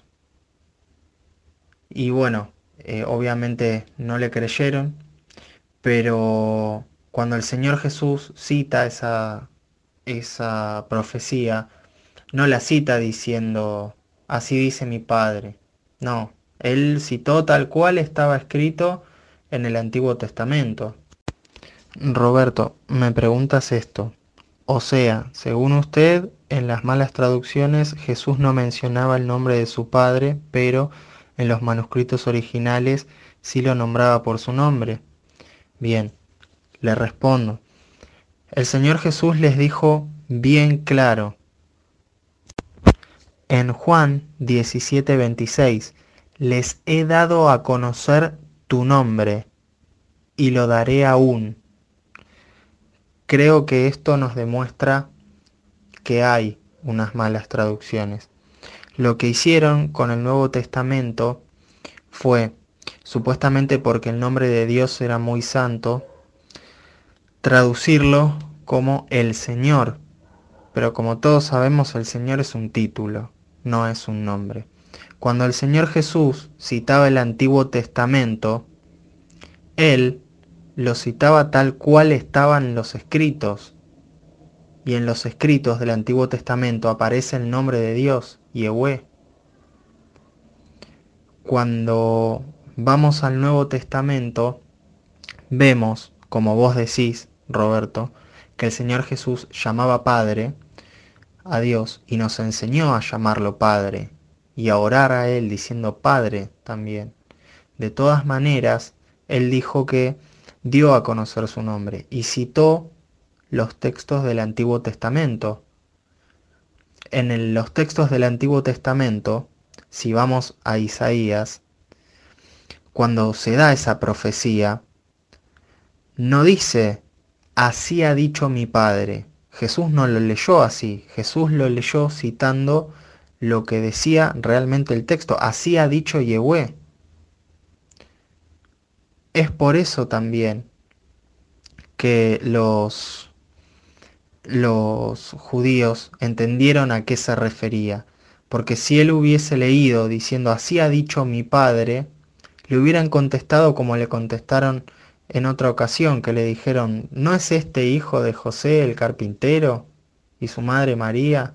Y bueno, eh, obviamente no le creyeron, pero cuando el Señor Jesús cita esa, esa profecía, no la cita diciendo, así dice mi Padre. No, Él citó tal cual estaba escrito en el Antiguo Testamento. Roberto, me preguntas esto. O sea, según usted, en las malas traducciones Jesús no mencionaba el nombre de su Padre, pero en los manuscritos originales sí lo nombraba por su nombre. Bien, le respondo. El Señor Jesús les dijo bien claro. En Juan diecisiete veintiséis, les he dado a conocer tu nombre, y lo daré aún. Creo que esto nos demuestra que hay unas malas traducciones. Lo que hicieron con el Nuevo Testamento fue, supuestamente porque el nombre de Dios era muy santo, traducirlo como el Señor. Pero como todos sabemos, el Señor es un título, no es un nombre. Cuando el Señor Jesús citaba el Antiguo Testamento, Él lo citaba tal cual estaban los escritos. Y en los escritos del Antiguo Testamento aparece el nombre de Dios, Yehweh. Cuando vamos al Nuevo Testamento, vemos como vos decís, Roberto, que el Señor Jesús llamaba Padre a Dios y nos enseñó a llamarlo Padre y a orar a Él diciendo Padre también. De todas maneras, Él dijo que dio a conocer su nombre y citó los textos del Antiguo Testamento. En el- los textos del Antiguo Testamento, si vamos a Isaías, cuando se da esa profecía, no dice, así ha dicho mi Padre. Jesús no lo leyó así, Jesús lo leyó citando lo que decía realmente el texto, así ha dicho Yehue. Es por eso también que los, los judíos entendieron a qué se refería, porque si él hubiese leído diciendo, así ha dicho mi Padre, le hubieran contestado como le contestaron en otra ocasión, que le dijeron, ¿no es este hijo de José el carpintero y su madre María?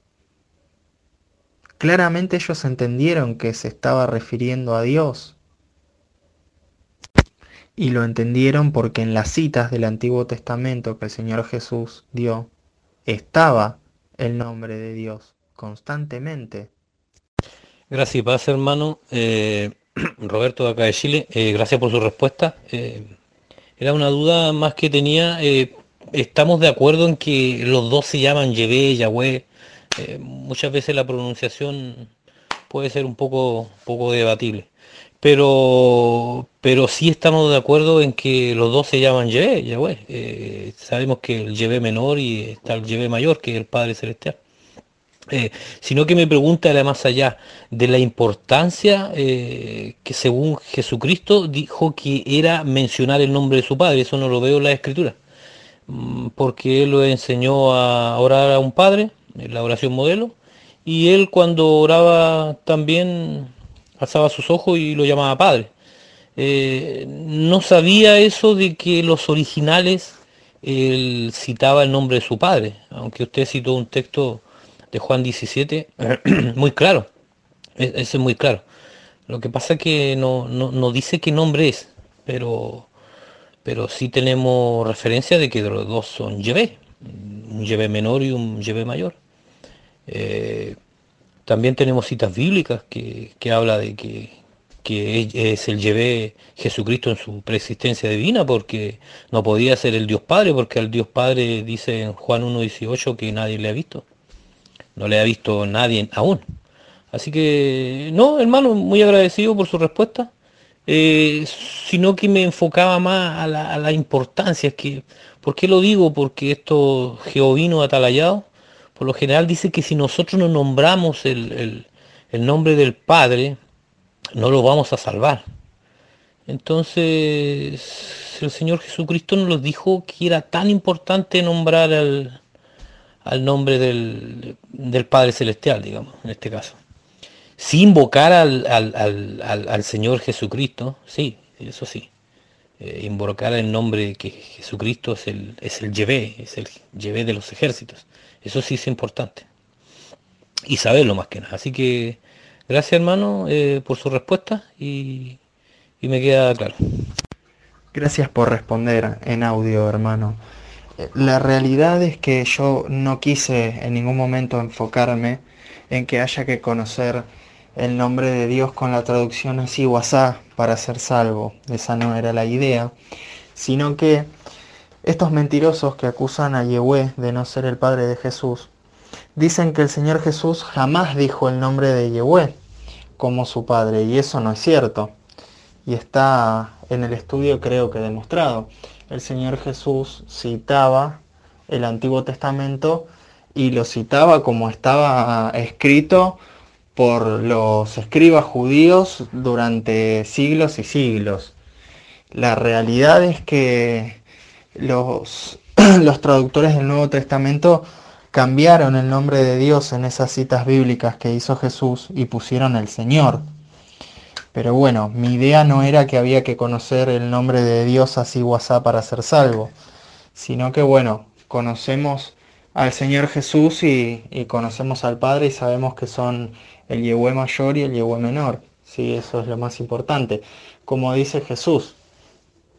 Claramente ellos entendieron que se estaba refiriendo a Dios, y lo entendieron porque en las citas del Antiguo Testamento que el Señor Jesús dio, estaba el nombre de Dios constantemente.
Gracias y paz, hermano. Eh, Roberto de acá de Chile, eh, gracias por su respuesta. Eh, era una duda más que tenía. Eh, estamos de acuerdo en que los dos se llaman Yahvé, Yahweh. Eh, muchas veces la pronunciación puede ser un poco, poco debatible. Pero, pero sí estamos de acuerdo en que los dos se llaman Yahvé, Yahweh. Eh, sabemos que el Yahvé menor y está el Yahvé mayor, que es el Padre Celestial. Eh, sino que me pregunta además allá de la importancia eh, que según Jesucristo dijo que era mencionar el nombre de su Padre. Eso no lo veo en la Escritura, Mm, porque él lo enseñó a orar a un Padre, en la oración modelo, y él cuando oraba también alzaba sus ojos y lo llamaba Padre. Eh, no sabía eso de que los originales él citaba el nombre de su padre, aunque usted citó un texto de Juan diecisiete muy claro, e- ese es muy claro. Lo que pasa es que no, no, no dice qué nombre es, pero, pero sí tenemos referencia de que los dos son Yahvé, un Yahvé menor y un Yahvé mayor. Eh, También tenemos citas bíblicas que, que habla de que, que es, es el Yahvé Jesucristo en su preexistencia divina, porque no podía ser el Dios Padre, porque al Dios Padre dice en Juan uno dieciocho que nadie le ha visto, no le ha visto nadie aún. Así que, no, hermano, muy agradecido por su respuesta, eh, sino que me enfocaba más a la, a la importancia. Es que, ¿por qué lo digo? Porque estos jehovinos atalayados, por lo general dice que si nosotros no nombramos el, el- el nombre del Padre, no lo vamos a salvar. Entonces, el Señor Jesucristo nos dijo que era tan importante nombrar al, al nombre del, del Padre Celestial, digamos, en este caso. Si invocar al, al, al, al, al Señor Jesucristo, sí, eso sí. Eh, invocar el nombre que Jesucristo es el, es el Yahvé, es el Yahvé de los ejércitos. Eso sí es importante. Y saberlo más que nada. Así que gracias hermano eh, por su respuesta y, y me queda claro.
Gracias por responder en audio, hermano. Eh, La realidad es que yo no quise en ningún momento enfocarme en que haya que conocer el nombre de Dios con la traducción así WhatsApp para ser salvo. Esa no era la idea, sino que estos mentirosos que acusan a Yehue de no ser el Padre de Jesús, dicen que el Señor Jesús jamás dijo el nombre de Yehue como su Padre, y eso no es cierto. Y está en el estudio, creo que demostrado. El Señor Jesús citaba el Antiguo Testamento y lo citaba como estaba escrito por los escribas judíos durante siglos y siglos. La realidad es que los, los traductores del Nuevo Testamento cambiaron el nombre de Dios en esas citas bíblicas que hizo Jesús y pusieron el Señor. Pero bueno, mi idea no era que había que conocer el nombre de Dios así WhatsApp para ser salvo, sino que bueno, conocemos al Señor Jesús y, y conocemos al Padre y sabemos que son el Yehue mayor y el Yehue menor. Sí, eso es lo más importante. Como dice Jesús,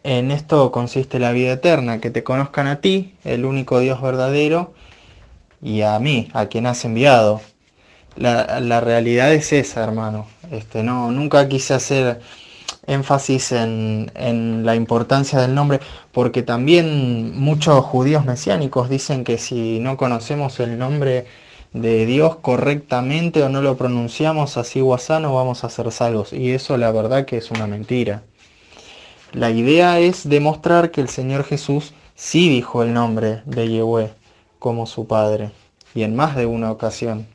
En esto consiste la vida eterna, que te conozcan a ti, el único Dios verdadero, y a mí, a quien has enviado. La, la realidad es esa, hermano. Este, no, nunca quise hacer énfasis en, en la importancia del nombre, porque también muchos judíos mesiánicos dicen que si no conocemos el nombre de Dios correctamente o no lo pronunciamos así o asá, no vamos a ser salvos. Y eso la verdad que es una mentira. La idea es demostrar que el Señor Jesús sí dijo el nombre de Yahweh como su Padre, y en más de una ocasión.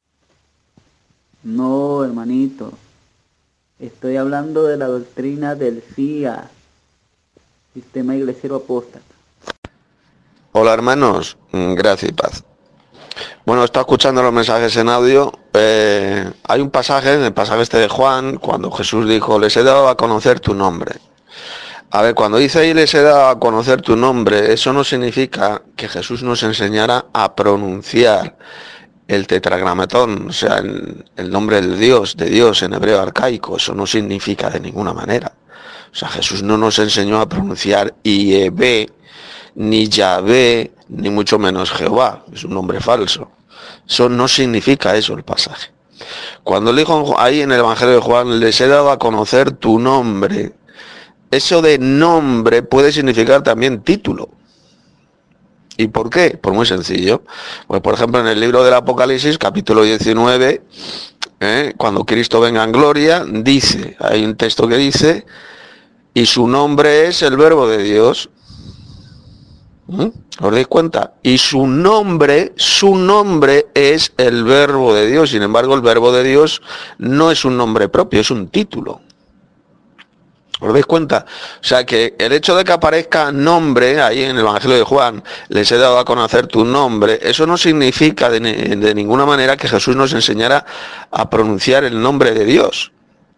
No, hermanito. Estoy hablando de la doctrina del S I A, Sistema Iglesiero Apóstata.
Hola hermanos, gracias y paz. Bueno, está escuchando los mensajes en audio. Eh, hay un pasaje, en el pasaje este de Juan, cuando Jesús dijo, les he dado a conocer tu nombre. A ver, cuando dice ahí les he dado a conocer tu nombre, eso no significa que Jesús nos enseñara a pronunciar el tetragramatón, o sea, el, el nombre de Dios, de Dios en hebreo arcaico. Eso no significa de ninguna manera. O sea, Jesús no nos enseñó a pronunciar Yahvé, ni Yahvé, ni mucho menos Jehová. Es un nombre falso. Eso no significa eso el pasaje. Cuando le dijo ahí en el Evangelio de Juan, les he dado a conocer tu nombre, eso de nombre puede significar también título. ¿Y por qué? Pues muy sencillo. Pues por ejemplo en el libro del Apocalipsis, capítulo diecinueve, ¿eh? cuando Cristo venga en gloria, dice, hay un texto que dice, y su nombre es el Verbo de Dios. ¿Mm? ¿Os dais cuenta? Y su nombre, su nombre es el Verbo de Dios. Sin embargo, el Verbo de Dios no es un nombre propio, es un título. ¿Os dais cuenta? O sea que el hecho de que aparezca nombre ahí en el Evangelio de Juan, les he dado a conocer tu nombre, eso no significa de, de ninguna manera que Jesús nos enseñara a pronunciar el nombre de Dios.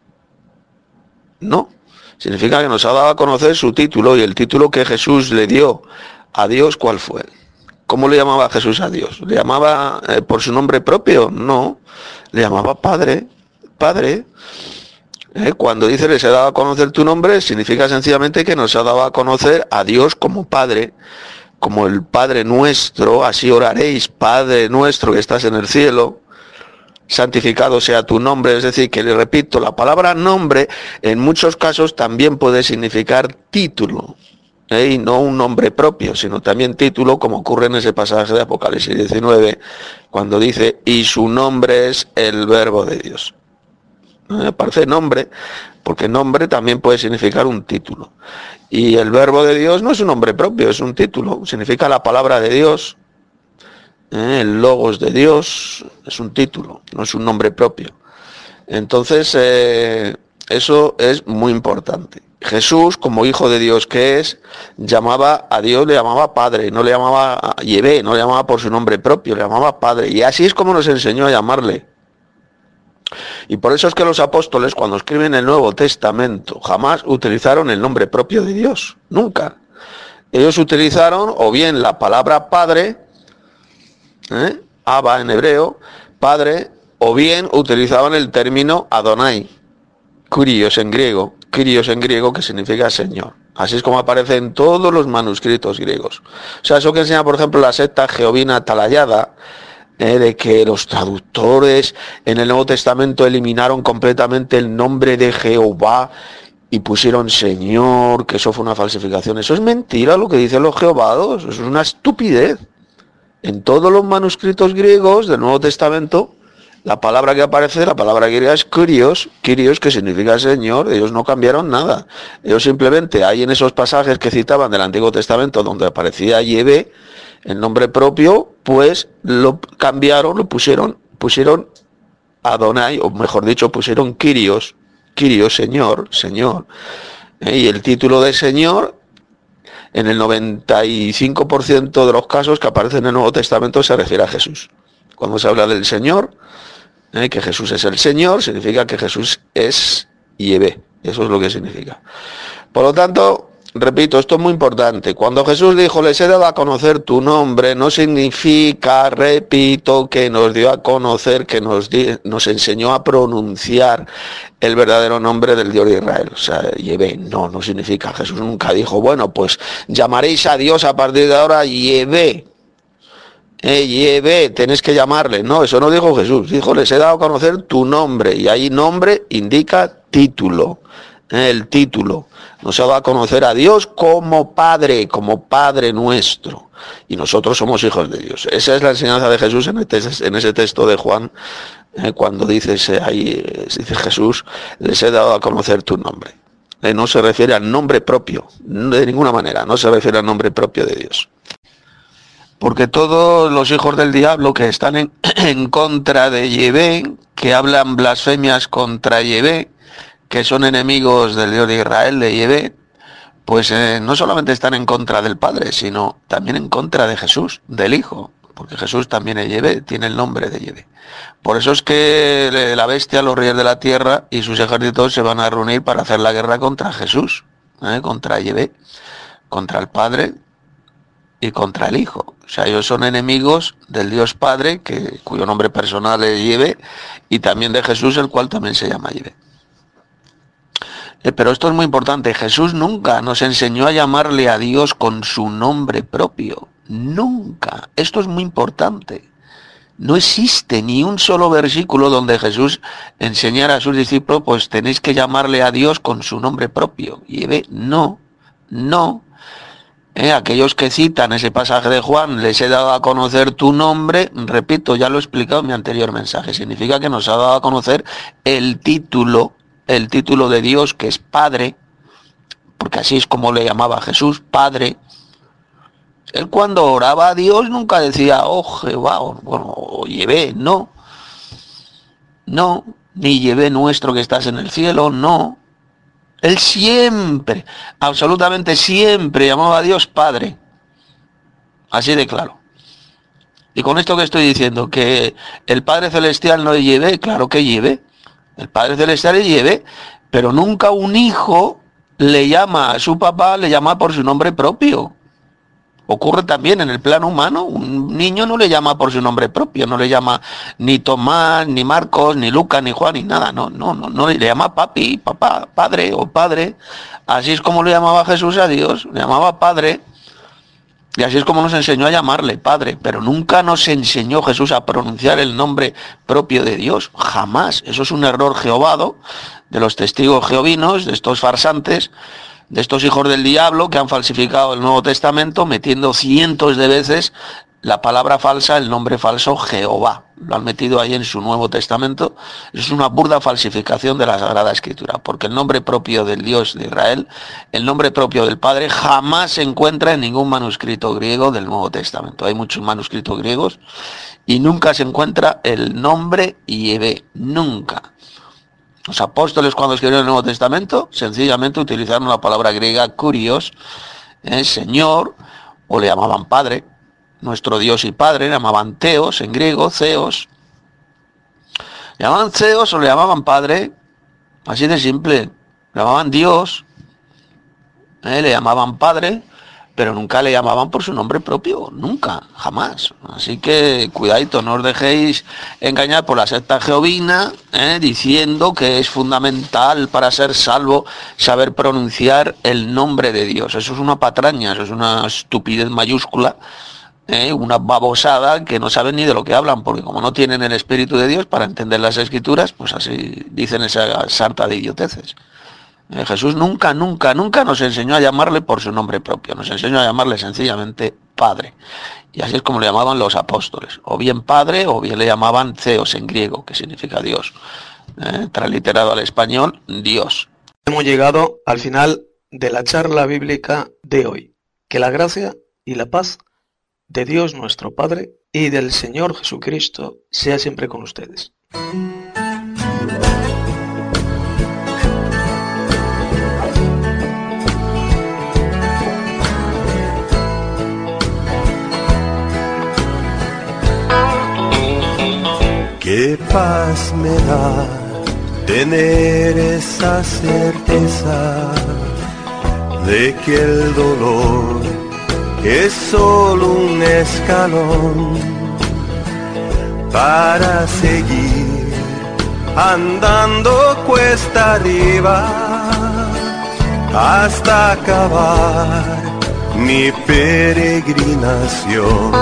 No. Significa que nos ha dado a conocer su título, y el título que Jesús le dio a Dios, ¿cuál fue? ¿Cómo le llamaba Jesús a Dios? ¿Le llamaba eh, por su nombre propio? No. Le llamaba Padre. Padre. ¿Eh? Cuando dice les he dado a conocer tu nombre, significa sencillamente que nos ha dado a conocer a Dios como Padre, como el Padre nuestro. Así oraréis, Padre nuestro que estás en el cielo, santificado sea tu nombre. Es decir, que le repito, la palabra nombre en muchos casos también puede significar título, ¿eh? Y no un nombre propio, sino también título, como ocurre en ese pasaje de Apocalipsis diecinueve, cuando dice, y su nombre es el Verbo de Dios. Me parece nombre, porque nombre también puede significar un título. Y el Verbo de Dios no es un nombre propio, es un título. Significa la palabra de Dios, ¿eh? El logos de Dios es un título, no es un nombre propio. Entonces, eh, eso es muy importante. Jesús, como hijo de Dios que es, llamaba a Dios, le llamaba Padre, no le llamaba Yahvé, no le llamaba por su nombre propio, le llamaba Padre. Y así es como nos enseñó a llamarle. Y por eso es que los apóstoles, cuando escriben el Nuevo Testamento, jamás utilizaron el nombre propio de Dios, nunca. Ellos utilizaron o bien la palabra Padre, ¿eh? Abba en hebreo, Padre, o bien utilizaban el término Adonai, Kyrios en griego, Kyrios en griego que significa Señor. Así es como aparece en todos los manuscritos griegos. O sea, eso que enseña, por ejemplo, la secta jehovina atalayada, Eh, de que los traductores en el Nuevo Testamento eliminaron completamente el nombre de Jehová y pusieron Señor, que eso fue una falsificación. Eso es mentira lo que dicen los jehovados, eso es una estupidez. En todos los manuscritos griegos del Nuevo Testamento, la palabra que aparece, la palabra griega es Kyrios, Kyrios que significa Señor. Ellos no cambiaron nada. Ellos simplemente, hay en esos pasajes que citaban del Antiguo Testamento donde aparecía Yahvé, el nombre propio, pues lo cambiaron, lo pusieron, pusieron Adonai, o mejor dicho, pusieron Kyrios, Kyrios, Señor, Señor. ¿Eh? Y el título de Señor, en el noventa y cinco por ciento de los casos que aparecen en el Nuevo Testamento, se refiere a Jesús. Cuando se habla del Señor, ¿eh? que Jesús es el Señor, significa que Jesús es Yahvé. Eso es lo que significa. Por lo tanto, repito, esto es muy importante. Cuando Jesús dijo, les he dado a conocer tu nombre, no significa, repito, que nos dio a conocer, que nos, di, nos enseñó a pronunciar el verdadero nombre del Dios de Israel. O sea, Yahvé, no, no significa. Jesús nunca dijo, bueno, pues llamaréis a Dios a partir de ahora Yahvé. Eh, Yahvé, tenéis que llamarle. No, eso no dijo Jesús. Dijo, les he dado a conocer tu nombre. Y ahí nombre indica título. Eh, el título. Nos ha dado a conocer a Dios como Padre, como Padre nuestro. Y nosotros somos hijos de Dios. Esa es la enseñanza de Jesús en, el, en ese texto de Juan, eh, cuando dice, ahí, dice Jesús, les he dado a conocer tu nombre. Eh, no se refiere al nombre propio, de ninguna manera, no se refiere al nombre propio de Dios. Porque todos los hijos del diablo que están en, en contra de Yahvé, que hablan blasfemias contra Yahvé, que son enemigos del Dios de Israel, de Yahvé, pues eh, no solamente están en contra del Padre, sino también en contra de Jesús, del Hijo, porque Jesús también es Yahvé, tiene el nombre de Yahvé. Por eso es que la bestia, los reyes de la tierra y sus ejércitos se van a reunir para hacer la guerra contra Jesús, ¿eh? contra Yahvé, contra el Padre y contra el Hijo. O sea, ellos son enemigos del Dios Padre, que, cuyo nombre personal es Yahvé, y también de Jesús, el cual también se llama Yahvé. Pero esto es muy importante. Jesús nunca nos enseñó a llamarle a Dios con su nombre propio. Nunca. Esto es muy importante. No existe ni un solo versículo donde Jesús enseñara a sus discípulos, pues tenéis que llamarle a Dios con su nombre propio. Y ve, no, no. Eh, aquellos que citan ese pasaje de Juan, les he dado a conocer tu nombre, repito, ya lo he explicado en mi anterior mensaje, significa que nos ha dado a conocer el título, el título de Dios, que es Padre, porque así es como le llamaba a Jesús, Padre. Él cuando oraba a Dios nunca decía, oh Jehová, o, bueno, o Yahvé, no, no, ni Yahvé nuestro que estás en el cielo, no. Él siempre, absolutamente siempre llamaba a Dios Padre, así de claro. Y con esto que estoy diciendo, que el Padre Celestial no es Yahvé, claro que Yahvé. El Padre Celestial es Yahvé, pero nunca un hijo le llama a su papá, le llama por su nombre propio. Ocurre también en el plano humano, un niño no le llama por su nombre propio, no le llama ni Tomás, ni Marcos, ni Lucas, ni Juan, ni nada, no, no, no, no le llama papi, papá, padre o padre. Así es como le llamaba Jesús a Dios, le llamaba Padre. Y así es como nos enseñó a llamarle Padre, pero nunca nos enseñó Jesús a pronunciar el nombre propio de Dios, jamás. Eso es un error jehovado de los testigos jehovinos, de estos farsantes, de estos hijos del diablo que han falsificado el Nuevo Testamento metiendo cientos de veces la palabra falsa, el nombre falso Jehová. Lo han metido ahí en su Nuevo Testamento. Es una burda falsificación de la Sagrada Escritura, porque el nombre propio del Dios de Israel, el nombre propio del Padre, jamás se encuentra en ningún manuscrito griego del Nuevo Testamento. Hay muchos manuscritos griegos y nunca se encuentra el nombre Yahvé, nunca. Los apóstoles, cuando escribieron el Nuevo Testamento, sencillamente utilizaron la palabra griega kurios, eh, Señor, o le llamaban Padre, nuestro Dios y Padre, le llamaban Theos en griego, Theos. Le llamaban Theos o le llamaban Padre, así de simple. Le llamaban Dios, eh, le llamaban Padre, pero nunca le llamaban por su nombre propio, nunca, jamás. Así que cuidadito, no os dejéis engañar por la secta jehovina, eh, diciendo que es fundamental para ser salvo saber pronunciar el nombre de Dios. Eso es una patraña, eso es una estupidez mayúscula, eh, una babosada que no saben ni de lo que hablan, porque como no tienen el Espíritu de Dios para entender las Escrituras, pues así dicen esa sarta de idioteces. Jesús nunca, nunca, nunca nos enseñó a llamarle por su nombre propio, nos enseñó a llamarle sencillamente Padre. Y así es como le llamaban los apóstoles, o bien Padre, o bien le llamaban Theos en griego, que significa Dios. Eh, transliterado al español, Dios.
Hemos llegado al final de la charla bíblica de hoy. Que la gracia y la paz de Dios nuestro Padre y del Señor Jesucristo sea siempre con ustedes.
Qué paz me da tener esa certeza de que el dolor es solo un escalón para seguir andando cuesta arriba hasta acabar mi peregrinación.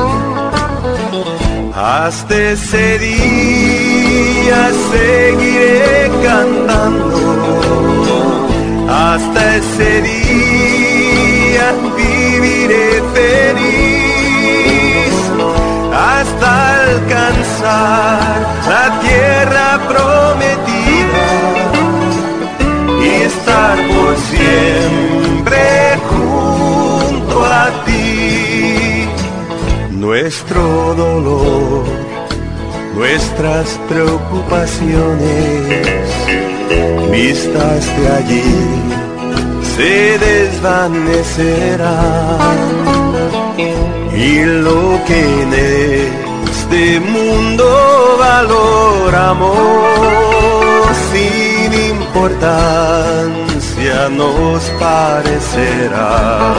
Hasta ese día seguiré cantando, hasta ese día viviré feliz, hasta alcanzar la tierra prometida y estar por siempre junto a ti. Nuestro dolor, nuestras preocupaciones, vistas de allí, se desvanecerán, y lo que en este mundo valoramos sin importancia nos parecerá.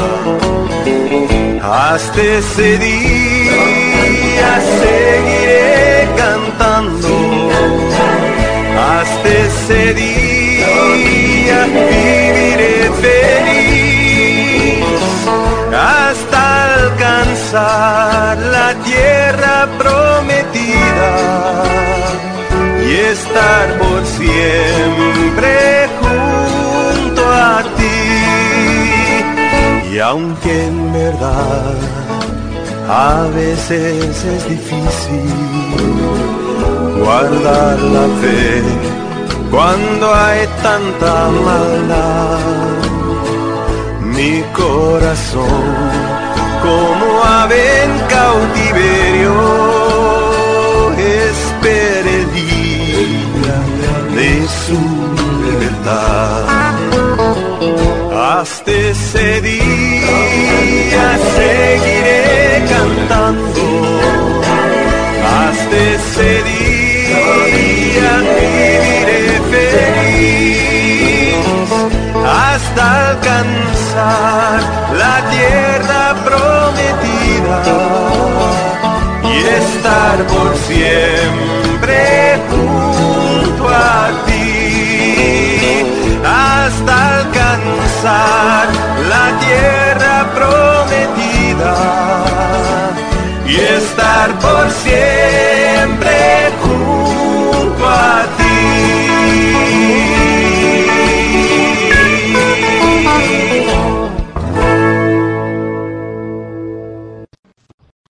Hasta ese día seguiré cantando, hasta ese día viviré feliz, hasta alcanzar la tierra prometida y estar por siempre junto a ti. Y aunque en verdad a veces es difícil guardar la fe cuando hay tanta maldad, mi corazón como ave en cautiverio espera el día de su libertad. Hasta ese día seguiré cantando, hasta ese día viviré feliz, hasta alcanzar la tierra prometida y estar por siempre junto a ti, hasta alcanzar la tierra prometida y estar por siempre